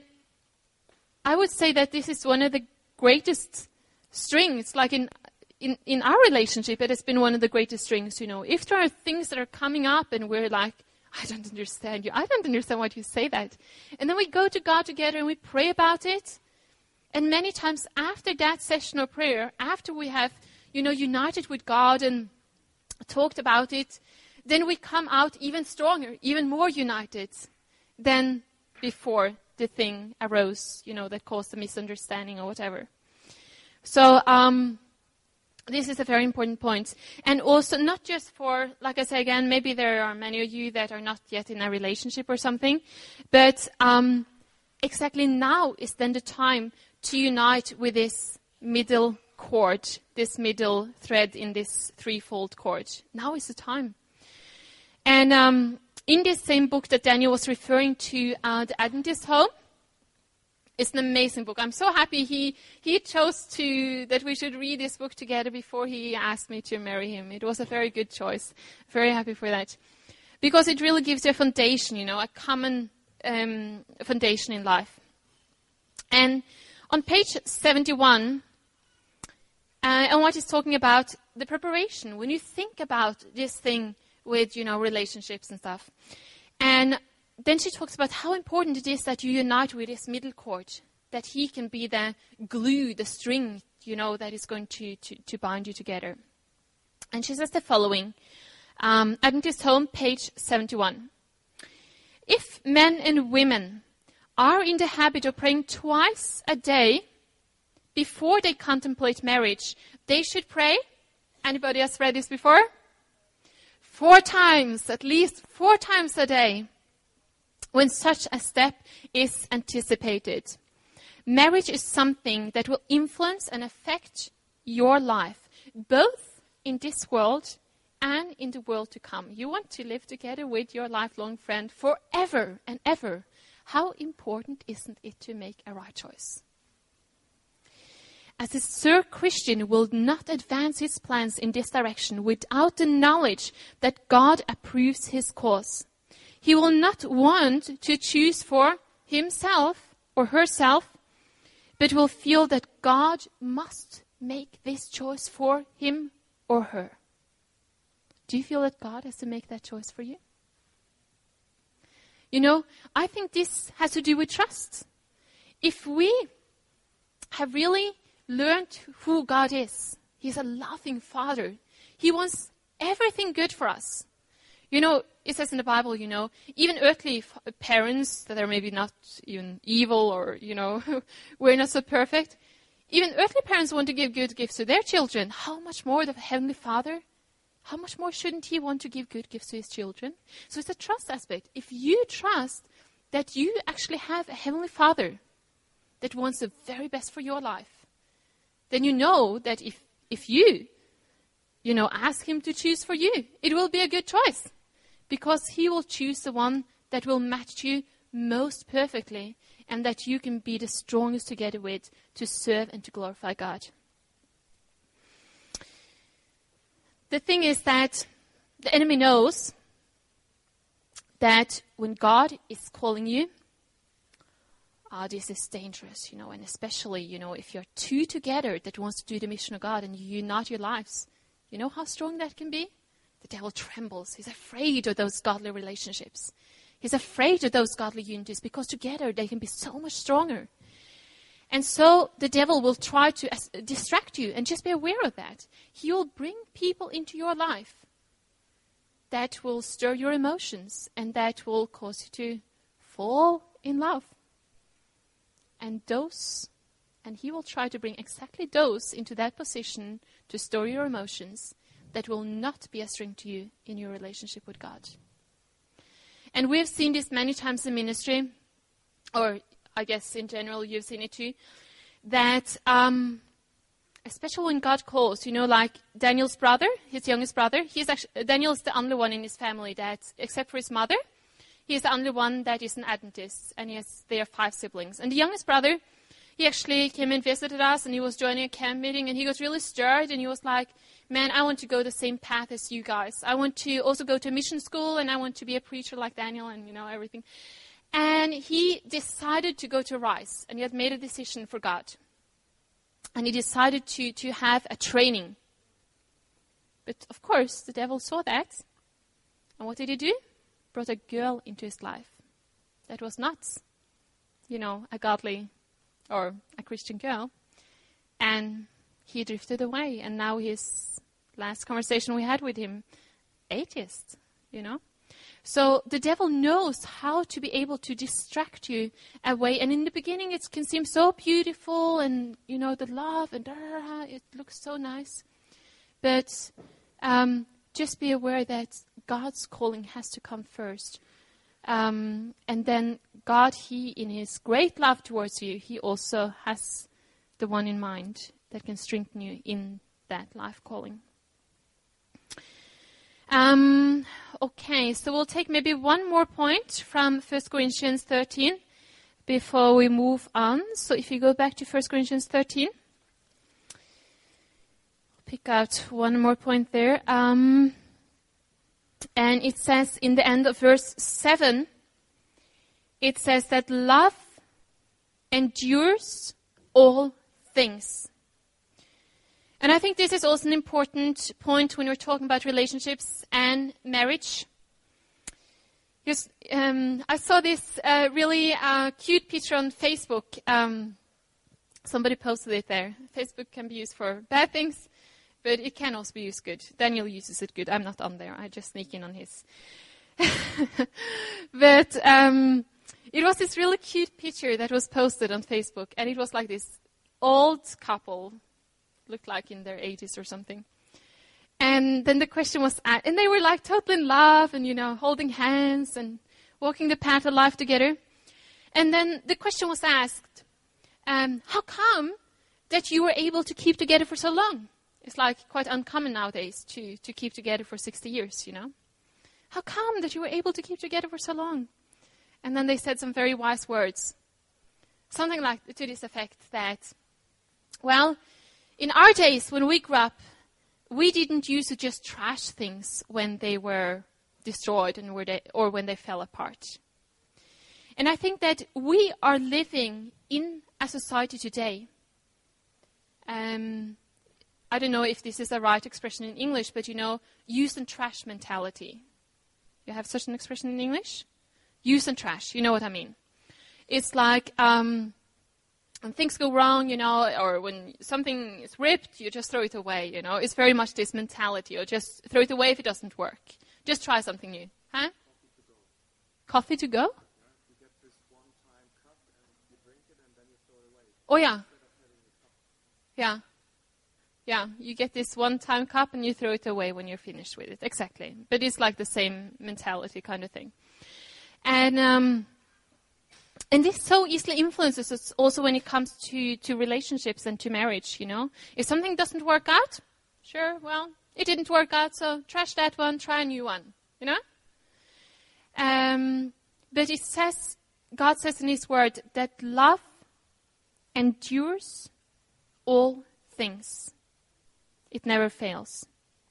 I would say that this is one of the greatest strengths, like in In, in our relationship, it has been one of the greatest strengths, you know. If there are things that are coming up and we're like, I don't understand you. I don't understand why you say that. And then we go to God together and we pray about it. And many times after that session of prayer, after we have, you know, united with God and talked about it, then we come out even stronger, even more united than before the thing arose, you know, that caused a misunderstanding or whatever. So, um... this is a very important point. And also not just for, like I say again, maybe there are many of you that are not yet in a relationship or something, but um, exactly now is then the time to unite with this middle cord, this middle thread in this threefold cord. Now is the time. And um, in this same book that Daniel was referring to, uh, The Adventist Home, it's an amazing book. I'm so happy he he chose to that we should read this book together before he asked me to marry him. It was a very good choice. Very happy for that. Because it really gives you a foundation, you know, a common um, foundation in life. And on page seventy-one, uh, and what he's talking about, the preparation, when you think about this thing with, you know, relationships and stuff. And then she talks about how important it is that you unite with this middle cord, that he can be the glue, the string, you know, that is going to, to, to bind you together. And she says the following, Um, Adventist Home, page seventy-one. If men and women are in the habit of praying twice a day before they contemplate marriage, they should pray. Anybody has read this before? Four times, at least four times a day, when such a step is anticipated. Marriage is something that will influence and affect your life, both in this world and in the world to come. You want to live together with your lifelong friend forever and ever. How important isn't it to make a right choice? As a sincere Christian will not advance his plans in this direction without the knowledge that God approves his cause. He will not want to choose for himself or herself, but will feel that God must make this choice for him or her. Do you feel that God has to make that choice for you? You know, I think this has to do with trust. If we have really learned who God is, He's a loving Father. He wants everything good for us. You know, it says in the Bible, you know, even earthly f- parents that are maybe not even evil or, you know, we're not so perfect. Even earthly parents want to give good gifts to their children. How much more the Heavenly Father? How much more shouldn't He want to give good gifts to His children? So it's a trust aspect. If you trust that you actually have a Heavenly Father that wants the very best for your life, then you know that if, if you, you know, ask Him to choose for you, it will be a good choice. Because He will choose the one that will match you most perfectly and that you can be the strongest together with to serve and to glorify God. The thing is that the enemy knows that when God is calling you, ah, this is dangerous, you know, and especially, you know, if you're two together that wants to do the mission of God and you unite your lives, you know how strong that can be? The devil trembles. He's afraid of those godly relationships. He's afraid of those godly unities because together they can be so much stronger. And so the devil will try to uh, distract you, and just be aware of that. He will bring people into your life that will stir your emotions and that will cause you to fall in love. And those, and he will try to bring exactly those into that position to stir your emotions that will not be a strength to you in your relationship with God. And we have seen this many times in ministry, or I guess in general you've seen it too, that um, especially when God calls, you know, like Daniel's brother, his youngest brother, he's actually, Daniel's the only one in his family that, except for his mother, he's the only one that is an Adventist, and he has, they are five siblings. And the youngest brother, he actually came and visited us, and he was joining a camp meeting, and he got really stirred, and he was like, man, I want to go the same path as you guys. I want to also go to a mission school, and I want to be a preacher like Daniel and, you know, everything. And he decided to go to Rise, and he had made a decision for God. And he decided to, to have a training. But, of course, the devil saw that. And what did he do? Brought a girl into his life. That was not, you know, a godly or a Christian girl. And he drifted away, and now his last conversation we had with him, atheist, you know. So the devil knows how to be able to distract you away. And in the beginning it can seem so beautiful and, you know, the love and da, da, da, it looks so nice. But um, just be aware that God's calling has to come first. Um, and then God, He, in His great love towards you, He also has the one in mind that can strengthen you in that life calling. Um, okay, so we'll take maybe one more point from First Corinthians thirteen before we move on. So if you go back to First Corinthians thirteen, pick out one more point there. Um, and it says in the end of verse seven, it says that love endures all things. And I think this is also an important point when we're talking about relationships and marriage. Just, um, I saw this uh, really uh, cute picture on Facebook. Um, somebody posted it there. Facebook can be used for bad things, but it can also be used good. Daniel uses it good. I'm not on there. I just sneak in on his. But um, it was this really cute picture that was posted on Facebook, and it was like this old couple, looked like in their eighties or something. And then the question was, uh, and they were like totally in love and, you know, holding hands and walking the path of life together. And then the question was asked, um, how come that you were able to keep together for so long? It's like quite uncommon nowadays to, to keep together for sixty years, you know. How come that you were able to keep together for so long? And then they said some very wise words. Something like to this effect that, well, in our days when we grew up, we didn't used to just trash things when they were destroyed and were they, or when they fell apart. And I think that we are living in a society today. Um, I don't know if this is the right expression in English, but you know, use and trash mentality. You have such an expression in English? Use and trash, you know what I mean. It's like um, when things go wrong, you know, or when something is ripped, you just throw it away, you know. It's very much this mentality, or just throw it away if it doesn't work. Just try something new. Huh? Coffee to go? Yeah, you get this one-time cup and you drink it and then you throw it away. Oh, yeah. Yeah. Yeah, you get this one-time cup and you throw it away when you're finished with it. Exactly. But it's like the same mentality kind of thing. And um, and this so easily influences us also when it comes to, to relationships and to marriage, you know. If something doesn't work out, sure, well, it didn't work out, so trash that one, try a new one, you know. Um, but it says, God says in His Word that love endures all things. It never fails.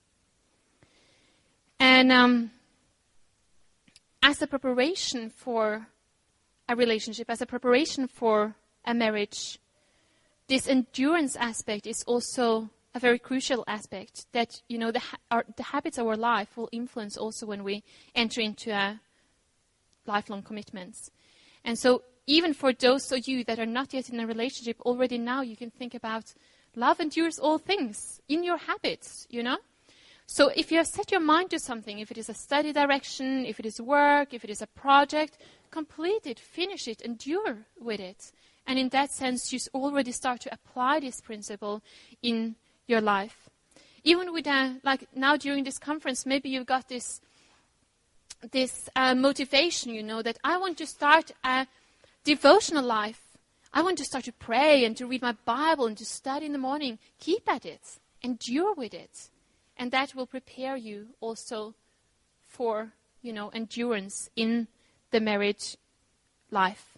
And um, as a preparation for a relationship, as a preparation for a marriage, this endurance aspect is also a very crucial aspect. That, you know, the, ha- our, the habits of our life will influence also when we enter into a lifelong commitments. And so even for those of you that are not yet in a relationship, already now you can think about love endures all things in your habits, you know. So if you have set your mind to something, if it is a study direction, if it is work, if it is a project, complete it, finish it, endure with it. And in that sense, you already start to apply this principle in your life. Even with, uh, like now during this conference, maybe you've got this, this uh, motivation, you know, that I want to start a devotional life. I want to start to pray and to read my Bible and to study in the morning. Keep at it. Endure with it. And that will prepare you also for, you know, endurance in the marriage life.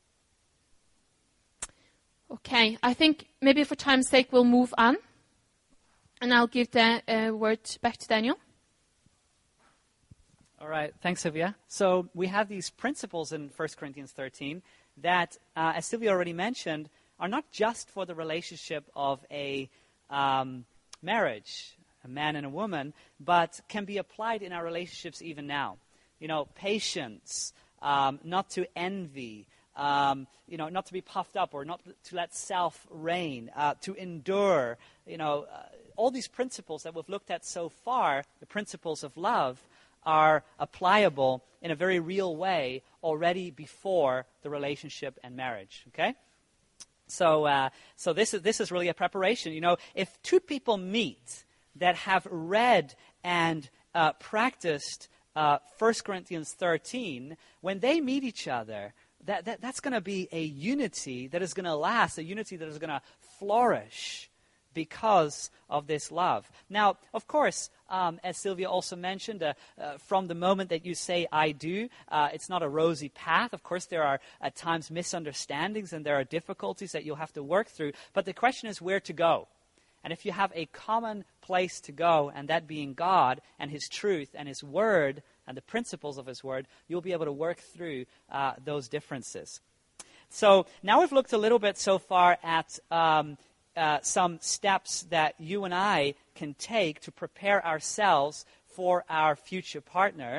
Okay, I think maybe for time's sake we'll move on. And I'll give the uh, word back to Daniel. All right, thanks, Sylvia. So we have these principles in First Corinthians thirteen that, uh, as Sylvia already mentioned, are not just for the relationship of a um, marriage, a man and a woman, but can be applied in our relationships even now. You know, patience, um, not to envy, um, you know, not to be puffed up or not to let self reign, uh, to endure, you know, uh, all these principles that we've looked at so far, the principles of love, are applicable in a very real way already before the relationship and marriage. Okay, so uh, so this is this is really a preparation. You know, if two people meet that have read and uh, practiced uh, First Corinthians thirteen, when they meet each other, that, that that's going to be a unity that is going to last, a unity that is going to flourish because of this love. Now, of course, um, as Sylvia also mentioned, uh, uh, from the moment that you say I do, uh, it's not a rosy path. Of course, there are at times misunderstandings and there are difficulties that you'll have to work through. But the question is where to go. And if you have a common place to go, and that being God and His truth and His Word and the principles of His Word, you'll be able to work through uh, those differences. So now we've looked a little bit so far at um, Uh, some steps that you and I can take to prepare ourselves for our future partner.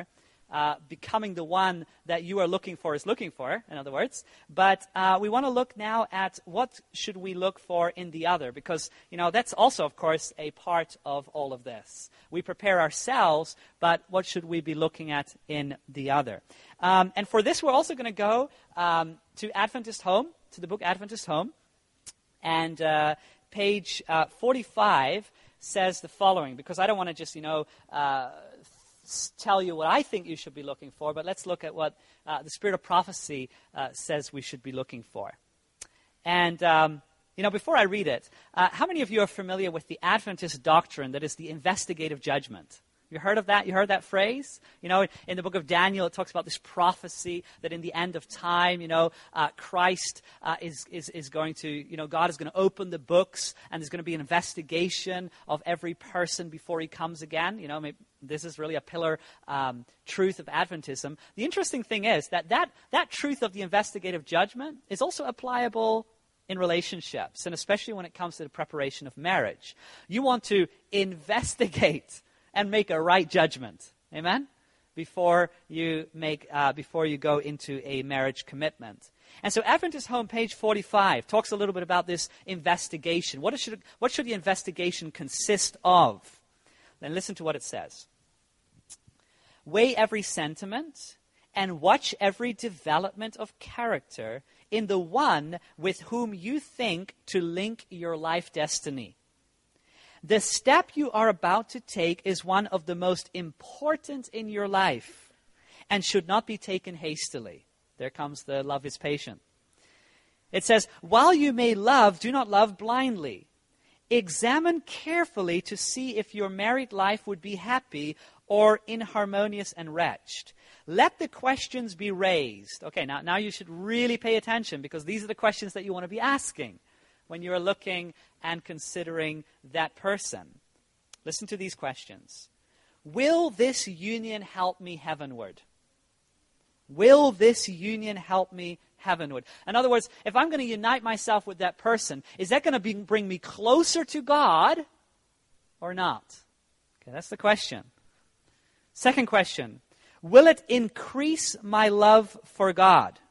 uh, becoming the one that you are looking for is looking for, in other words. But uh, we want to look now at what should we look for in the other, because, you know, that's also, of course, a part of all of this. We prepare ourselves, but what should we be looking at in the other? Um, and for this, we're also going to go um, to Adventist Home, to the book Adventist Home. And uh, page uh, forty-five says the following, because I don't want to just, you know, uh, tell you what I think you should be looking for, but let's look at what uh, the Spirit of Prophecy uh, says we should be looking for. And, um, you know, before I read it, uh, how many of you are familiar with the Adventist doctrine that is the investigative judgment? You heard of that? You heard that phrase? You know, in the book of Daniel, it talks about this prophecy that in the end of time, you know, uh, Christ uh, is, is, is going to, you know, God is going to open the books and there's going to be an investigation of every person before he comes again. You know, maybe this is really a pillar um, truth of Adventism. The interesting thing is that, that that truth of the investigative judgment is also applicable in relationships, and especially when it comes to the preparation of marriage. You want to investigate and make a right judgment, amen, before you make uh, before you go into a marriage commitment. And so Adventist Home, page forty-five, talks a little bit about this investigation. What should what should the investigation consist of? Then listen to what it says. Weigh every sentiment and watch every development of character in the one with whom you think to link your life destiny. The step you are about to take is one of the most important in your life and should not be taken hastily. There comes the love is patient. It says, while you may love, do not love blindly. Examine carefully to see if your married life would be happy or inharmonious and wretched. Let the questions be raised. Okay, now, now you should really pay attention, because these are the questions that you want to be asking when you are looking and considering that person. Listen to these questions. Will this union help me heavenward? Will this union help me heavenward? In other words, if I'm going to unite myself with that person, is that going to be, bring me closer to God or not? Okay, that's the question. Second question. Will it increase my love for God?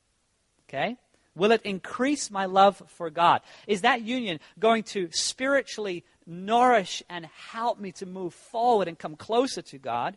Okay? Will it increase my love for God? Is that union going to spiritually nourish and help me to move forward and come closer to God?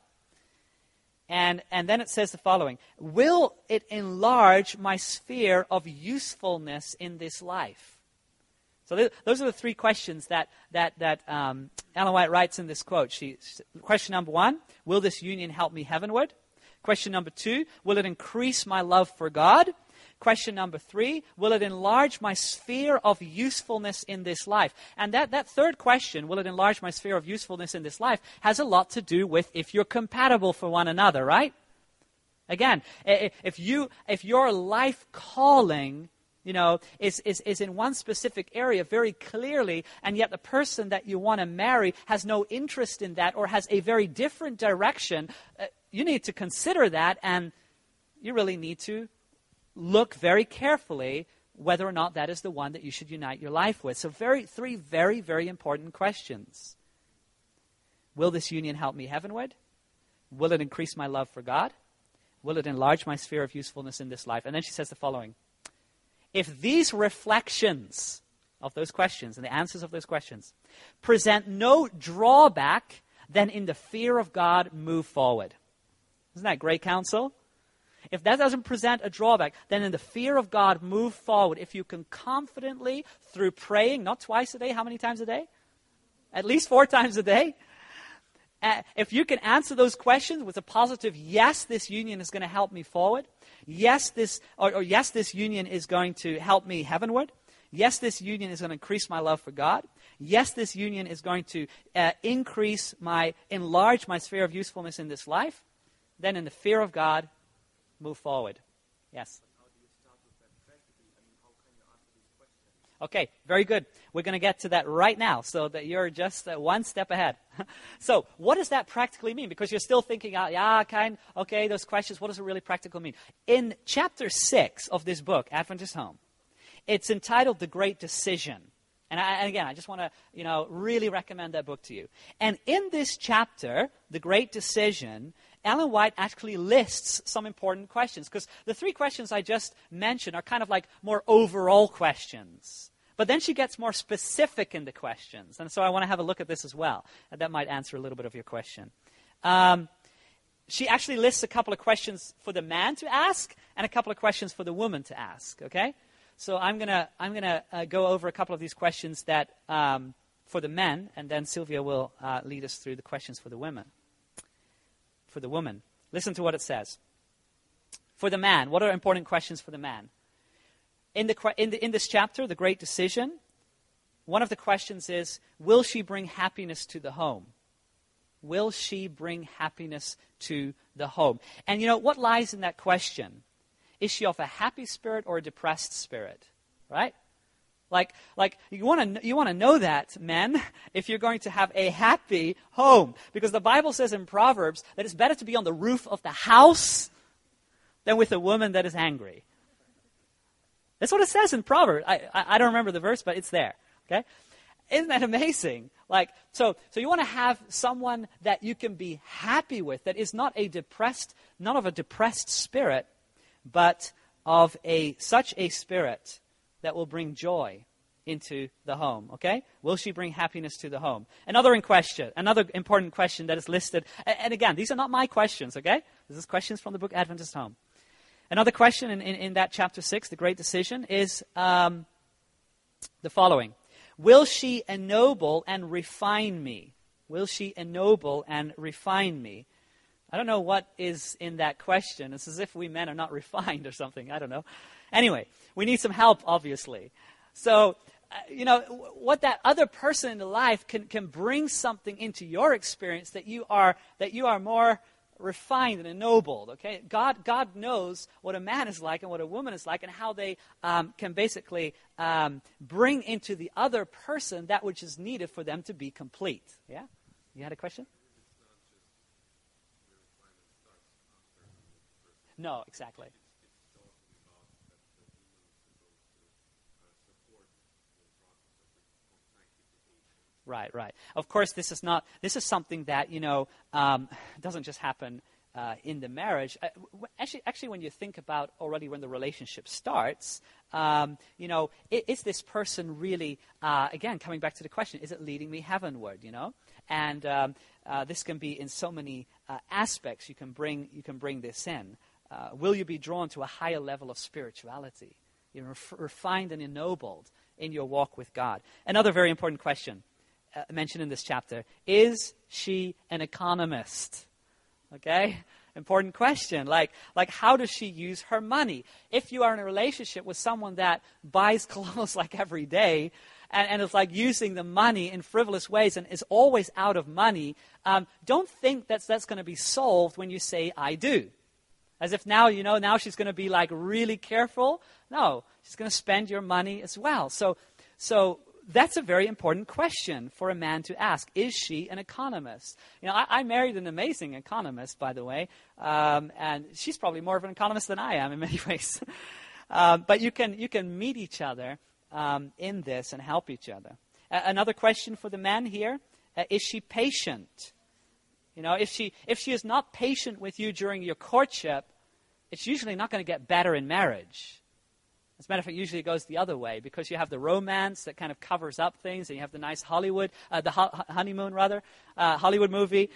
And, and then it says the following. Will it enlarge my sphere of usefulness in this life? So th- those are the three questions that, that, that um, Ellen White writes in this quote. She, question number one, will this union help me heavenward? Question number two, will it increase my love for God? Question number three, will it enlarge my sphere of usefulness in this life? And that, that third question, will it enlarge my sphere of usefulness in this life, has a lot to do with if you're compatible for one another, right? Again, if you if your life calling, you know, is, is, is in one specific area very clearly, and yet the person that you want to marry has no interest in that or has a very different direction, uh, you need to consider that, and you really need to look very carefully whether or not that is the one that you should unite your life with. So very, three very, very important questions. Will this union help me heavenward? Will it increase my love for God? Will it enlarge my sphere of usefulness in this life? And then she says the following. If these reflections of those questions and the answers of those questions present no drawback, then in the fear of God, move forward. Isn't that great counsel? If that doesn't present a drawback, then in the fear of God, move forward. If you can confidently, through praying, not twice a day, how many times a day? At least four times a day. Uh, if you can answer those questions with a positive, yes, this union is going to help me forward. Yes, this, or, or yes, this union is going to help me heavenward. Yes, this union is going to increase my love for God. Yes, this union is going to uh, increase my, enlarge my sphere of usefulness in this life. Then in the fear of God, move forward. Yes? How do you start with that practically? I mean, how can you answer these questions? Okay, very good. We're going to get to that right now so that you're just uh, one step ahead. So, what does that practically mean? Because you're still thinking, uh, yeah, kind, okay, those questions, what does it really practically mean? In chapter six of this book, Adventist Home, it's entitled The Great Decision. And, I, and again, I just want to, you know, really recommend that book to you. And in this chapter, The Great Decision, Ellen White actually lists some important questions, because the three questions I just mentioned are kind of like more overall questions. But then she gets more specific in the questions. And so I want to have a look at this as well. And that might answer a little bit of your question. Um, she actually lists a couple of questions for the man to ask and a couple of questions for the woman to ask, okay? So I'm going to I'm gonna uh, go over a couple of these questions that um, for the men, and then Sylvia will uh, lead us through the questions for the women. For the woman. Listen to what it says. For the man, what are important questions for the man? In, the, in, the, in this chapter, The Great Decision, one of the questions is, will she bring happiness to the home? Will she bring happiness to the home? And you know, what lies in that question? Is she of a happy spirit or a depressed spirit? Right? Like, like you want to you want to know that, men, if you're going to have a happy home. Because the Bible says in Proverbs that it's better to be on the roof of the house than with a woman that is angry. That's what it says in Proverbs. I, I, I don't remember the verse, but it's there. Okay? Isn't that amazing? Like, so, so you want to have someone that you can be happy with, that is not a depressed, not of a depressed spirit, but of a such a spirit that will bring joy into the home. Okay? Will she bring happiness to the home? Another in question, another important question that is listed. And, and again, these are not my questions. Okay? This is questions from the book Adventist Home. Another question in, in, in that chapter six, The Great Decision, is um, the following. Will she ennoble and refine me? Will she ennoble and refine me? I don't know what is in that question. It's as if we men are not refined or something. I don't know. Anyway, we need some help, obviously. So, uh, you know, w- what that other person in the life can, can bring something into your experience that you are that you are more refined and ennobled, okay? God God knows what a man is like and what a woman is like and how they um, can basically um, bring into the other person that which is needed for them to be complete. Yeah? You had a question? No, exactly. Right, right. Of course, this is not. This is something that you know um, doesn't just happen uh, in the marriage. Uh, w- actually, actually, when you think about already when the relationship starts, um, you know, is, is this person really? Uh, again, coming back to the question: is it leading me heavenward? You know, and um, uh, this can be in so many uh, aspects. You can bring you can bring this in. Uh, will you be drawn to a higher level of spirituality? You know, ref- refined and ennobled in your walk with God. Another very important question. Uh, mentioned in this chapter. Is she an economist? Okay? Important question. Like, like how does she use her money? If you are in a relationship with someone that buys clothes like every day and, and is like using the money in frivolous ways and is always out of money, um, don't think that's, that's going to be solved when you say, I do. As if now, you know, now she's going to be like really careful. No, she's going to spend your money as well. So, so, that's a very important question for a man to ask. Is she an economist? You know, I, I married an amazing economist, by the way, um, and she's probably more of an economist than I am in many ways. um, but you can you can meet each other um, in this and help each other. Uh, another question for the man here: uh, is she patient? You know, if she if she is not patient with you during your courtship, it's usually not going to get better in marriage. As a matter of fact, usually it goes the other way because you have the romance that kind of covers up things, and you have the nice Hollywood, uh, the ho- honeymoon rather, uh, Hollywood movie.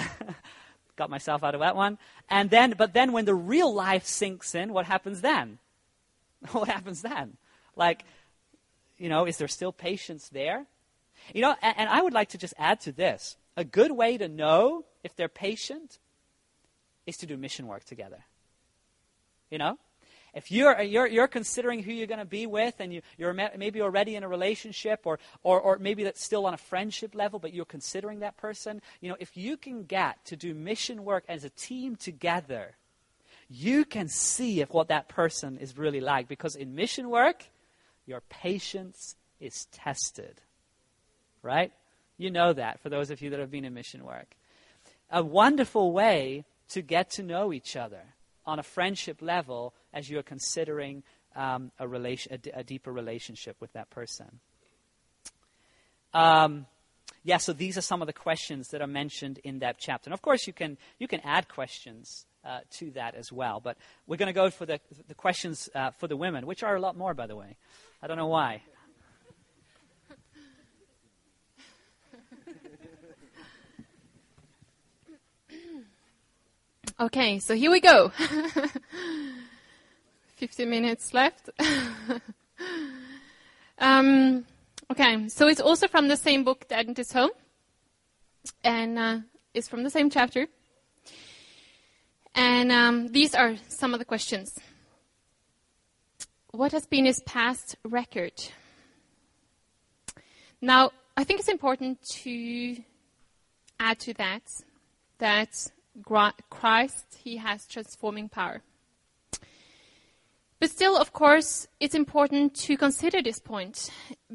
Got myself out of that one. And then, but then when the real life sinks in, what happens then? What happens then? Like, you know, is there still patience there? You know, and, and I would like to just add to this. A good way to know if they're patient is to do mission work together. You know? If you're, you're, you're considering who you're going to be with and you, you're maybe already in a relationship or, or, or maybe that's still on a friendship level, but you're considering that person, you know, if you can get to do mission work as a team together, you can see if what that person is really like. Because in mission work, your patience is tested. Right? You know that for those of you that have been in mission work. A wonderful way to get to know each other on a friendship level as you are considering um, a, relation, a, d- a deeper relationship with that person. Um, yeah, so these are some of the questions that are mentioned in that chapter. And of course, you can you can add questions uh, to that as well. But we're going to go for the the questions uh, for the women, which are a lot more, by the way. I don't know why. Okay, so here we go. fifty minutes left. um, okay, so it's also from the same book, Dad and His Home. And uh, it's from the same chapter. And um, these are some of the questions. What has been his past record? Now, I think it's important to add to that that Christ, he has transforming power. But still, of course, it's important to consider this point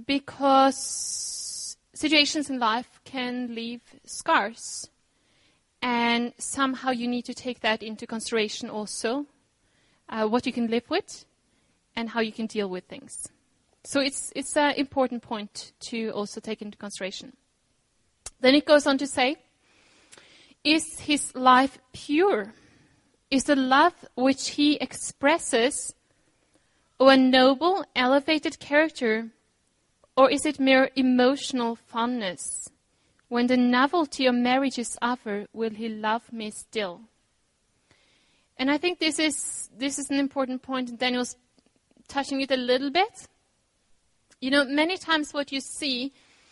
because situations in life can leave scars. And somehow you need to take that into consideration also, uh, what you can live with and how you can deal with things. So it's it's an important point to also take into consideration. Then it goes on to say, is his life pure? Is the love which he expresses a noble, elevated character, or is it mere emotional fondness? When the novelty of marriage is over, will he love me still? And I think this is this is an important point, and Daniel's touching it a little bit. You know, many times what you see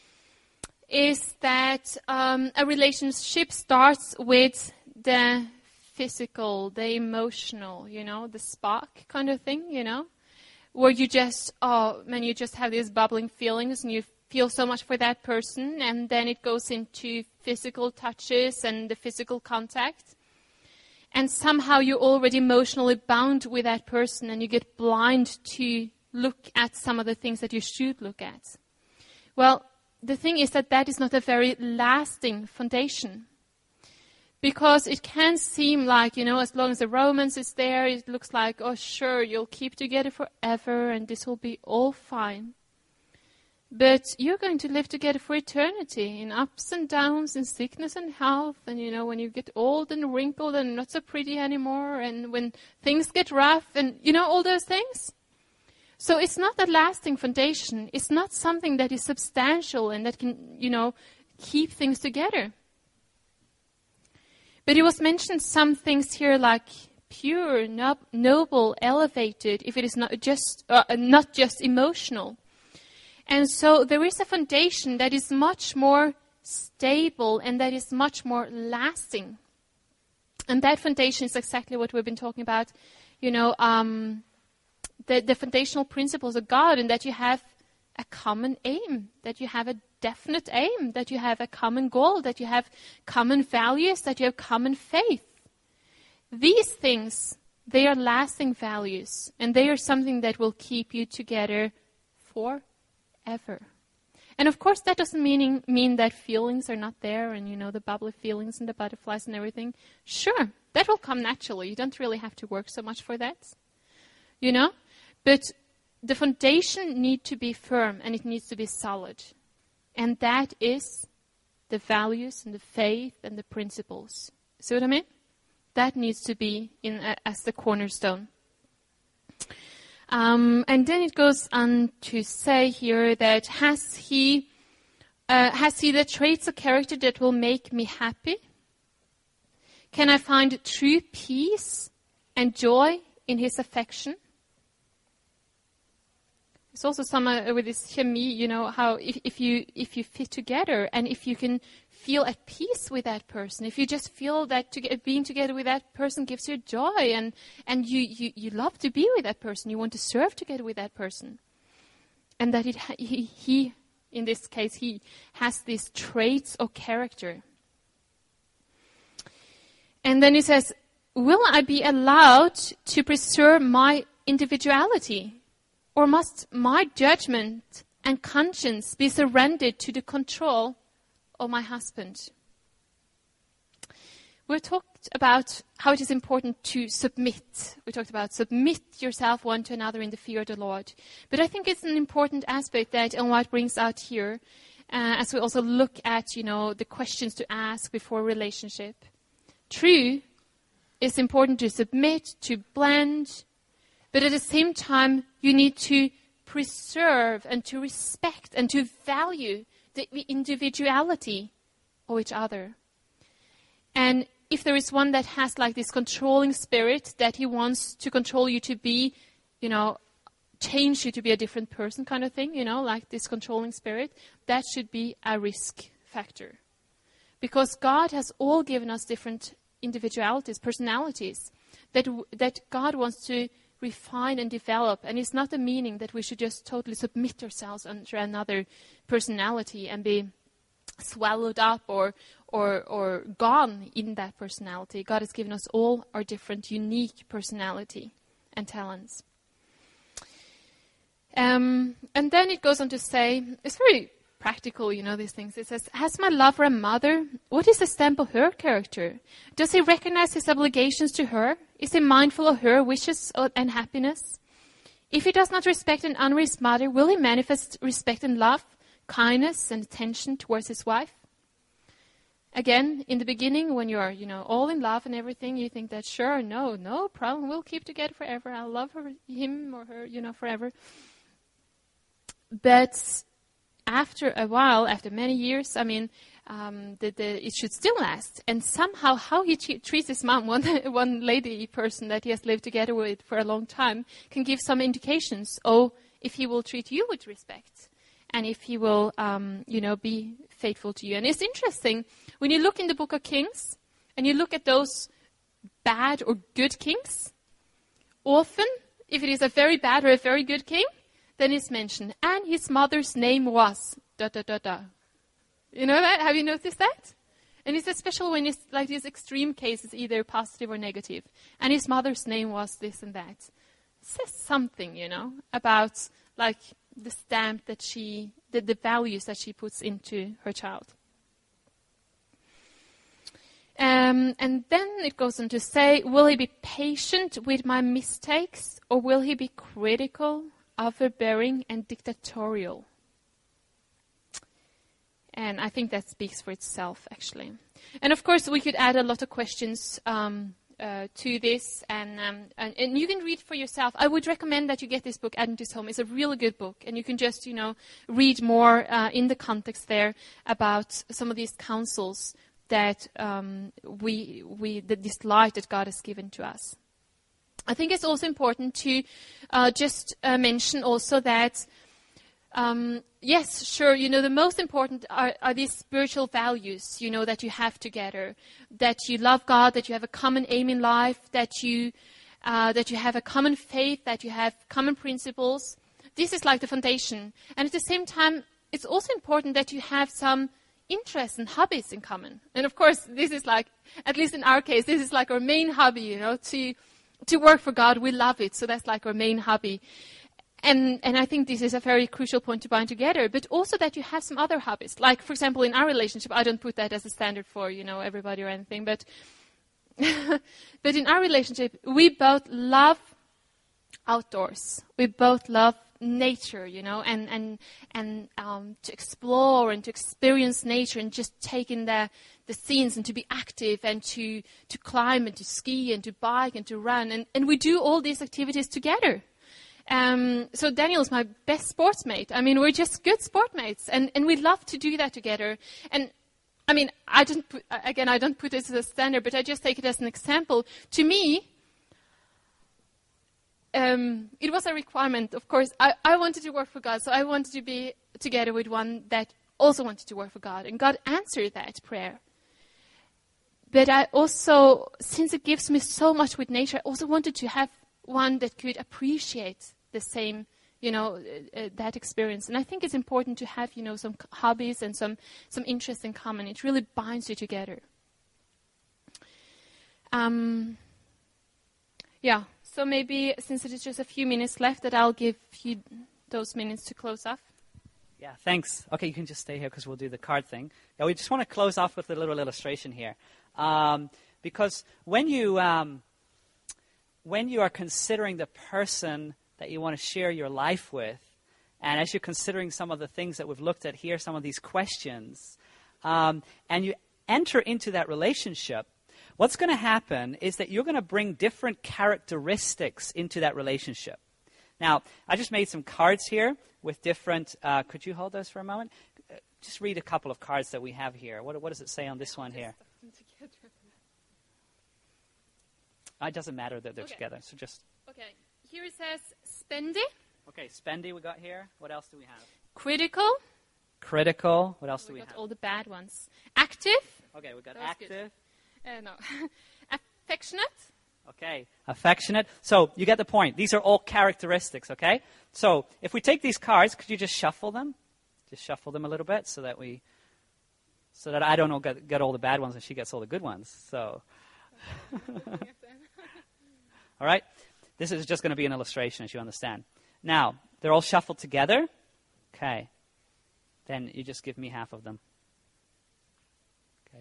is that um, a relationship starts with the physical, the emotional, you know, the spark kind of thing, you know, where you just, oh, man, you just have these bubbling feelings and you feel so much for that person, and then it goes into physical touches and the physical contact. And somehow you're already emotionally bound with that person and you get blind to look at some of the things that you should look at. Well, the thing is that that is not a very lasting foundation. Because it can seem like, you know, as long as the romance is there, it looks like, oh, sure, you'll keep together forever and this will be all fine. But you're going to live together for eternity in ups and downs, in sickness and health. And, you know, when you get old and wrinkled and not so pretty anymore, and when things get rough and, you know, all those things. So it's not a lasting foundation. It's not something that is substantial and that can, you know, keep things together. But it was mentioned some things here like pure, no- noble, elevated, if it is not just uh, not just emotional. And so there is a foundation that is much more stable and that is much more lasting. And that foundation is exactly what we've been talking about, you know, um, the, the foundational principles of God, and that you have a common aim, that you have a definite aim, that you have a common goal, that you have common values, that you have common faith. These things, they are lasting values, and they are something that will keep you together forever. And of course, that doesn't mean, mean that feelings are not there, and, you know, the bubbly feelings and the butterflies and everything. Sure, that will come naturally. You don't really have to work so much for that, you know. But the foundation needs to be firm, and it needs to be solid. And that is the values and the faith and the principles. See what I mean? That needs to be in uh, as the cornerstone. Um, and then it goes on to say here that has he uh, has he the traits of character that will make me happy? Can I find true peace and joy in his affection? It's also some uh, with this chemie, you know, how if, if you if you fit together and if you can feel at peace with that person, if you just feel that to get, being together with that person gives you joy and, and you, you, you love to be with that person, you want to serve together with that person. And that it he, he, in this case, he has these traits of character. And then he says, will I be allowed to preserve my individuality? Or must my judgment and conscience be surrendered to the control of my husband? We talked about how it is important to submit. We talked about submit yourself one to another in the fear of the Lord. But I think it's an important aspect that Ellen White brings out here. uh, as we also look at, you know, the questions to ask before relationship. True, it's important to submit, to blend, but at the same time, you need to preserve and to respect and to value the individuality of each other. And if there is one that has like this controlling spirit, that he wants to control you to be, you know, change you to be a different person kind of thing, you know, like this controlling spirit, that should be a risk factor. Because God has all given us different individualities, personalities, that w- that God wants to refine and develop. And it's not the meaning that we should just totally submit ourselves under another personality and be swallowed up or or or gone in that personality. God has given us all our different, unique personality and talents. Um, and then it goes on to say, it's very practical, you know, these things. It says, has my lover a mother? What is the stamp of her character? Does he recognize his obligations to her? Is he mindful of her wishes and happiness? If he does not respect and honor his mother, will he manifest respect and love, kindness and attention towards his wife? Again, in the beginning, when you are, you know, all in love and everything, you think that, sure, no, no problem, we'll keep together forever. I'll love her, him or her, you know, forever. But after a while, after many years, I mean, um, the, the, it should still last. And somehow, how he t- treats his mom, one, one lady person that he has lived together with for a long time, can give some indications. Oh, if he will treat you with respect, and if he will, um, you know, be faithful to you. And it's interesting when you look in the Book of Kings and you look at those bad or good kings. Often, if it is a very bad or a very good king, then it's mentioned, and his mother's name was da da da da. You know that? Have you noticed that? And it's especially when it's like these extreme cases, either positive or negative. And his mother's name was this and that. It says something, you know, about like the stamp that she, the, the values that she puts into her child. Um, and then it goes on to say, will he be patient with my mistakes, or will he be critical, overbearing, and dictatorial? And I think that speaks for itself, actually. And of course, we could add a lot of questions um, uh, to this, and, um, and and you can read for yourself. I would recommend that you get this book, Adventist Home. It's a really good book, and you can just, you know, read more uh, in the context there about some of these counsels that um, we we the, this light that God has given to us. I think it's also important to uh, just uh, mention also that, um, yes, sure, you know, the most important are, are these spiritual values, you know, that you have together, that you love God, that you have a common aim in life, that you uh, that you have a common faith, that you have common principles. This is like the foundation. And at the same time, it's also important that you have some interests and hobbies in common. And of course, this is like, at least in our case, this is like our main hobby, you know, to... To work for God, we love it, so that's like our main hobby. And and I think this is a very crucial point to bind together, but also that you have some other hobbies. Like, for example, in our relationship, I don't put that as a standard for, you know, everybody or anything, but but in our relationship, we both love outdoors. We both love nature, you know, and and and um, to explore and to experience nature and just take in the the scenes and to be active and to to climb and to ski and to bike and to run, and and we do all these activities together. Um, so Daniel's my best sports mate. I mean, we're just good sport mates, and and we love to do that together. And I mean, I don't put, again, I don't put this as a standard, but I just take it as an example. To me, Um, it was a requirement, of course. I, I wanted to work for God, so I wanted to be together with one that also wanted to work for God. And God answered that prayer. But I also, since it gives me so much with nature, I also wanted to have one that could appreciate the same, you know, uh, uh, that experience. And I think it's important to have, you know, some hobbies and some, some interests in common. It really binds you together. Um, yeah. So maybe, since it is just a few minutes left, that I'll give you those minutes to close off. Yeah, thanks. Okay, you can just stay here because we'll do the card thing. Yeah, we just want to close off with a little illustration here. Um, because when you, um, when you are considering the person that you want to share your life with, and as you're considering some of the things that we've looked at here, some of these questions, um, and you enter into that relationship, what's going to happen is that you're going to bring different characteristics into that relationship. Now, I just made some cards here with different, uh, could you hold those for a moment? Uh, just read a couple of cards that we have here. What, what does it say on this one here? Uh, it doesn't matter that they're Okay. together, so just... Okay, here it says spendy, Okay, spendy we got here. What else do we have? critical. Critical. What else do We we got have? all the bad ones. Active. Okay, we got That was good. active. Uh, no. Affectionate. Okay, affectionate. So you get the point. These are all characteristics, okay? So if we take these cards, could you just shuffle them? Just shuffle them a little bit so that we, so that I don't know, get, get all the bad ones and she gets all the good ones. So, all right? This is just going to be an illustration, as you understand. Now, they're all shuffled together. Okay. Then you just give me half of them. Okay.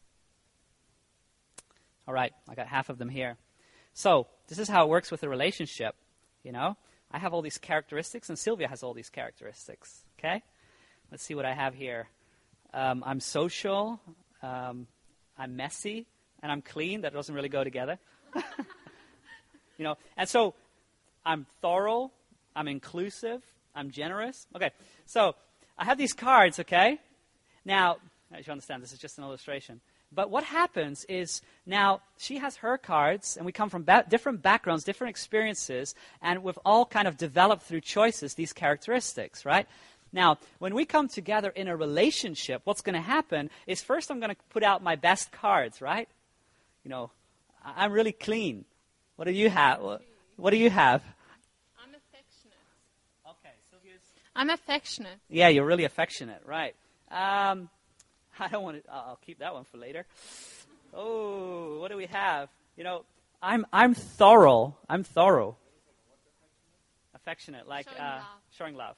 All right, I got half of them here. So this is how it works with a relationship, you know. I have all these characteristics, and Sylvia has all these characteristics, okay? Let's see what I have here. Um, I'm social, um, I'm messy, and I'm clean. That doesn't really go together. You know, and so I'm thorough, I'm inclusive, I'm generous. Okay, so I have these cards, okay? Now, as you understand, this is just an illustration. But what happens is now she has her cards, and we come from ba- different backgrounds, different experiences, and we've all kind of developed through choices these characteristics, right? Now, when we come together in a relationship, what's going to happen is first I'm going to put out my best cards, right? You know, I- I'm really clean. What do you have? What, what do you have? I'm affectionate. Okay, Sylvia's... I'm affectionate. Yeah, you're really affectionate, right? Um, I don't want to. I'll keep that one for later. Oh, what do we have? You know, I'm I'm thorough. I'm thorough. Affectionate, like Showing uh, love. showing love.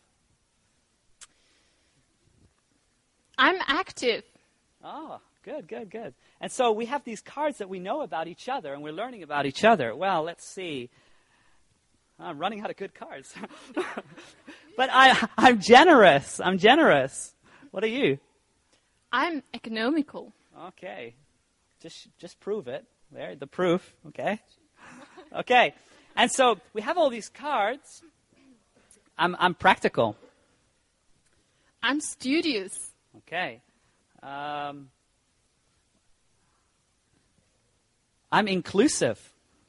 I'm active. Oh, good, good, good. And so we have these cards that we know about each other, and we're learning about each other. Well, let's see. I'm running out of good cards. But I, I'm generous. I'm generous. What are you? I'm economical. Okay. Just just prove it. There, the proof. Okay. Okay. And so we have all these cards. I'm I'm practical. I'm studious. Okay. Um, I'm inclusive.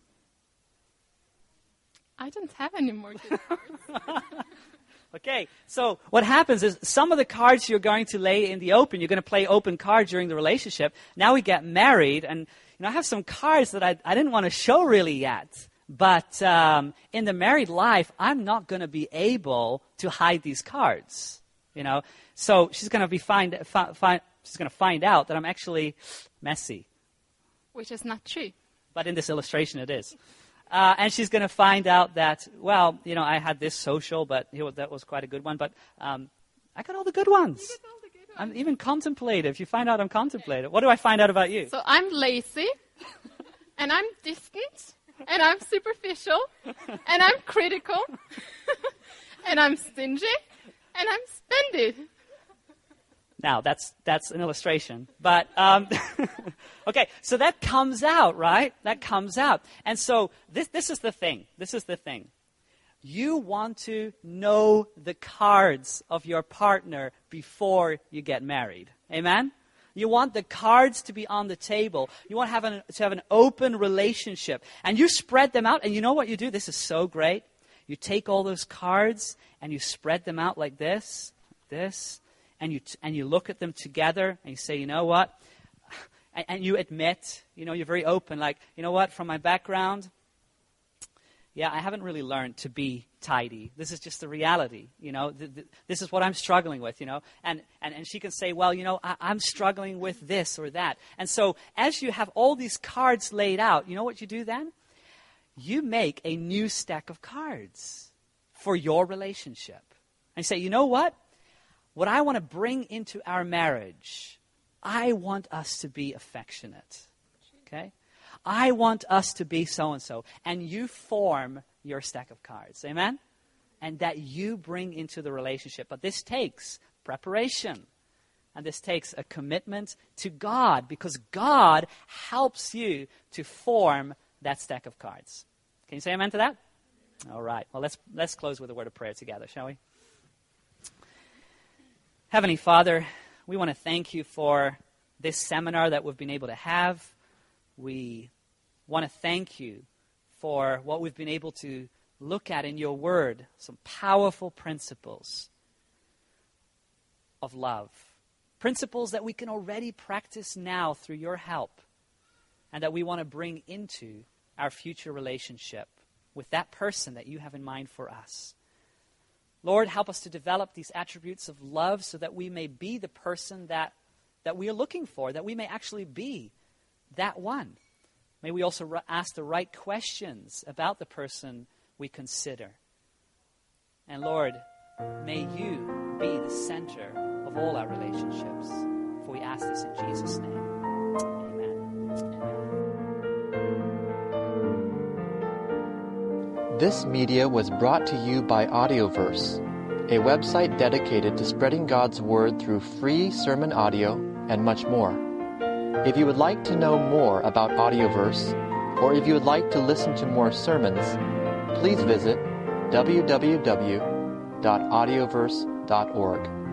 I don't have any more good cards. Okay, so what happens is some of the cards you're going to lay in the open, you're going to play open cards during the relationship. Now we get married, and you know I have some cards that I, I didn't want to show really yet. But um, in the married life, I'm not going to be able to hide these cards. You know, so she's going to be find, fi, find she's going to find out that I'm actually messy. Which is not true. But in this illustration, it is. Uh, and she's going to find out that, well, you know, I had this social, but you know, that was quite a good one. But um, I got all the good ones. You get all the good I'm ones. even contemplative. You find out I'm contemplative. What do I find out about you? So I'm lazy, and I'm distant, and I'm superficial, and I'm critical, and I'm stingy, and I'm spendy. Now, that's that's an illustration. But, um, okay, so that comes out, right? That comes out. And so this this is the thing. This is the thing. You want to know the cards of your partner before you get married. Amen? You want the cards to be on the table. You want to have an, to have an open relationship. And you spread them out. And you know what you do? This is so great. You take all those cards and you spread them out like this, this, and you t- and you look at them together and you say, you know what? And, and you admit, you know, you're very open. Like, you know what? From my background, yeah, I haven't really learned to be tidy. This is just the reality, you know. Th- th- this is what I'm struggling with, you know. And, and, and she can say, well, you know, I- I'm struggling with this or that. And so as you have all these cards laid out, you know what you do then? You make a new stack of cards for your relationship. And you say, you know what? What I want to bring into our marriage, I want us to be affectionate. Okay? I want us to be so-and-so. And you form your stack of cards. Amen? and that you bring into the relationship. But this takes preparation. And this takes a commitment to God, because God helps you to form that stack of cards. Can you say amen to that? All right. Well, let's let's close with a word of prayer together, shall we? Heavenly Father, we want to thank you for this seminar that we've been able to have. We want to thank you for what we've been able to look at in your word, some powerful principles of love. Principles that we can already practice now through your help, and that we want to bring into our future relationship with that person that you have in mind for us. Lord, help us to develop these attributes of love so that we may be the person that, that we are looking for, that we may actually be that one. May we also re- ask the right questions about the person we consider. And Lord, may you be the center of all our relationships. For we ask this in Jesus' name. Amen. Amen. This media was brought to you by Audioverse, a website dedicated to spreading God's Word through free sermon audio and much more. If you would like to know more about Audioverse, or if you would like to listen to more sermons, please visit w w w dot audioverse dot org.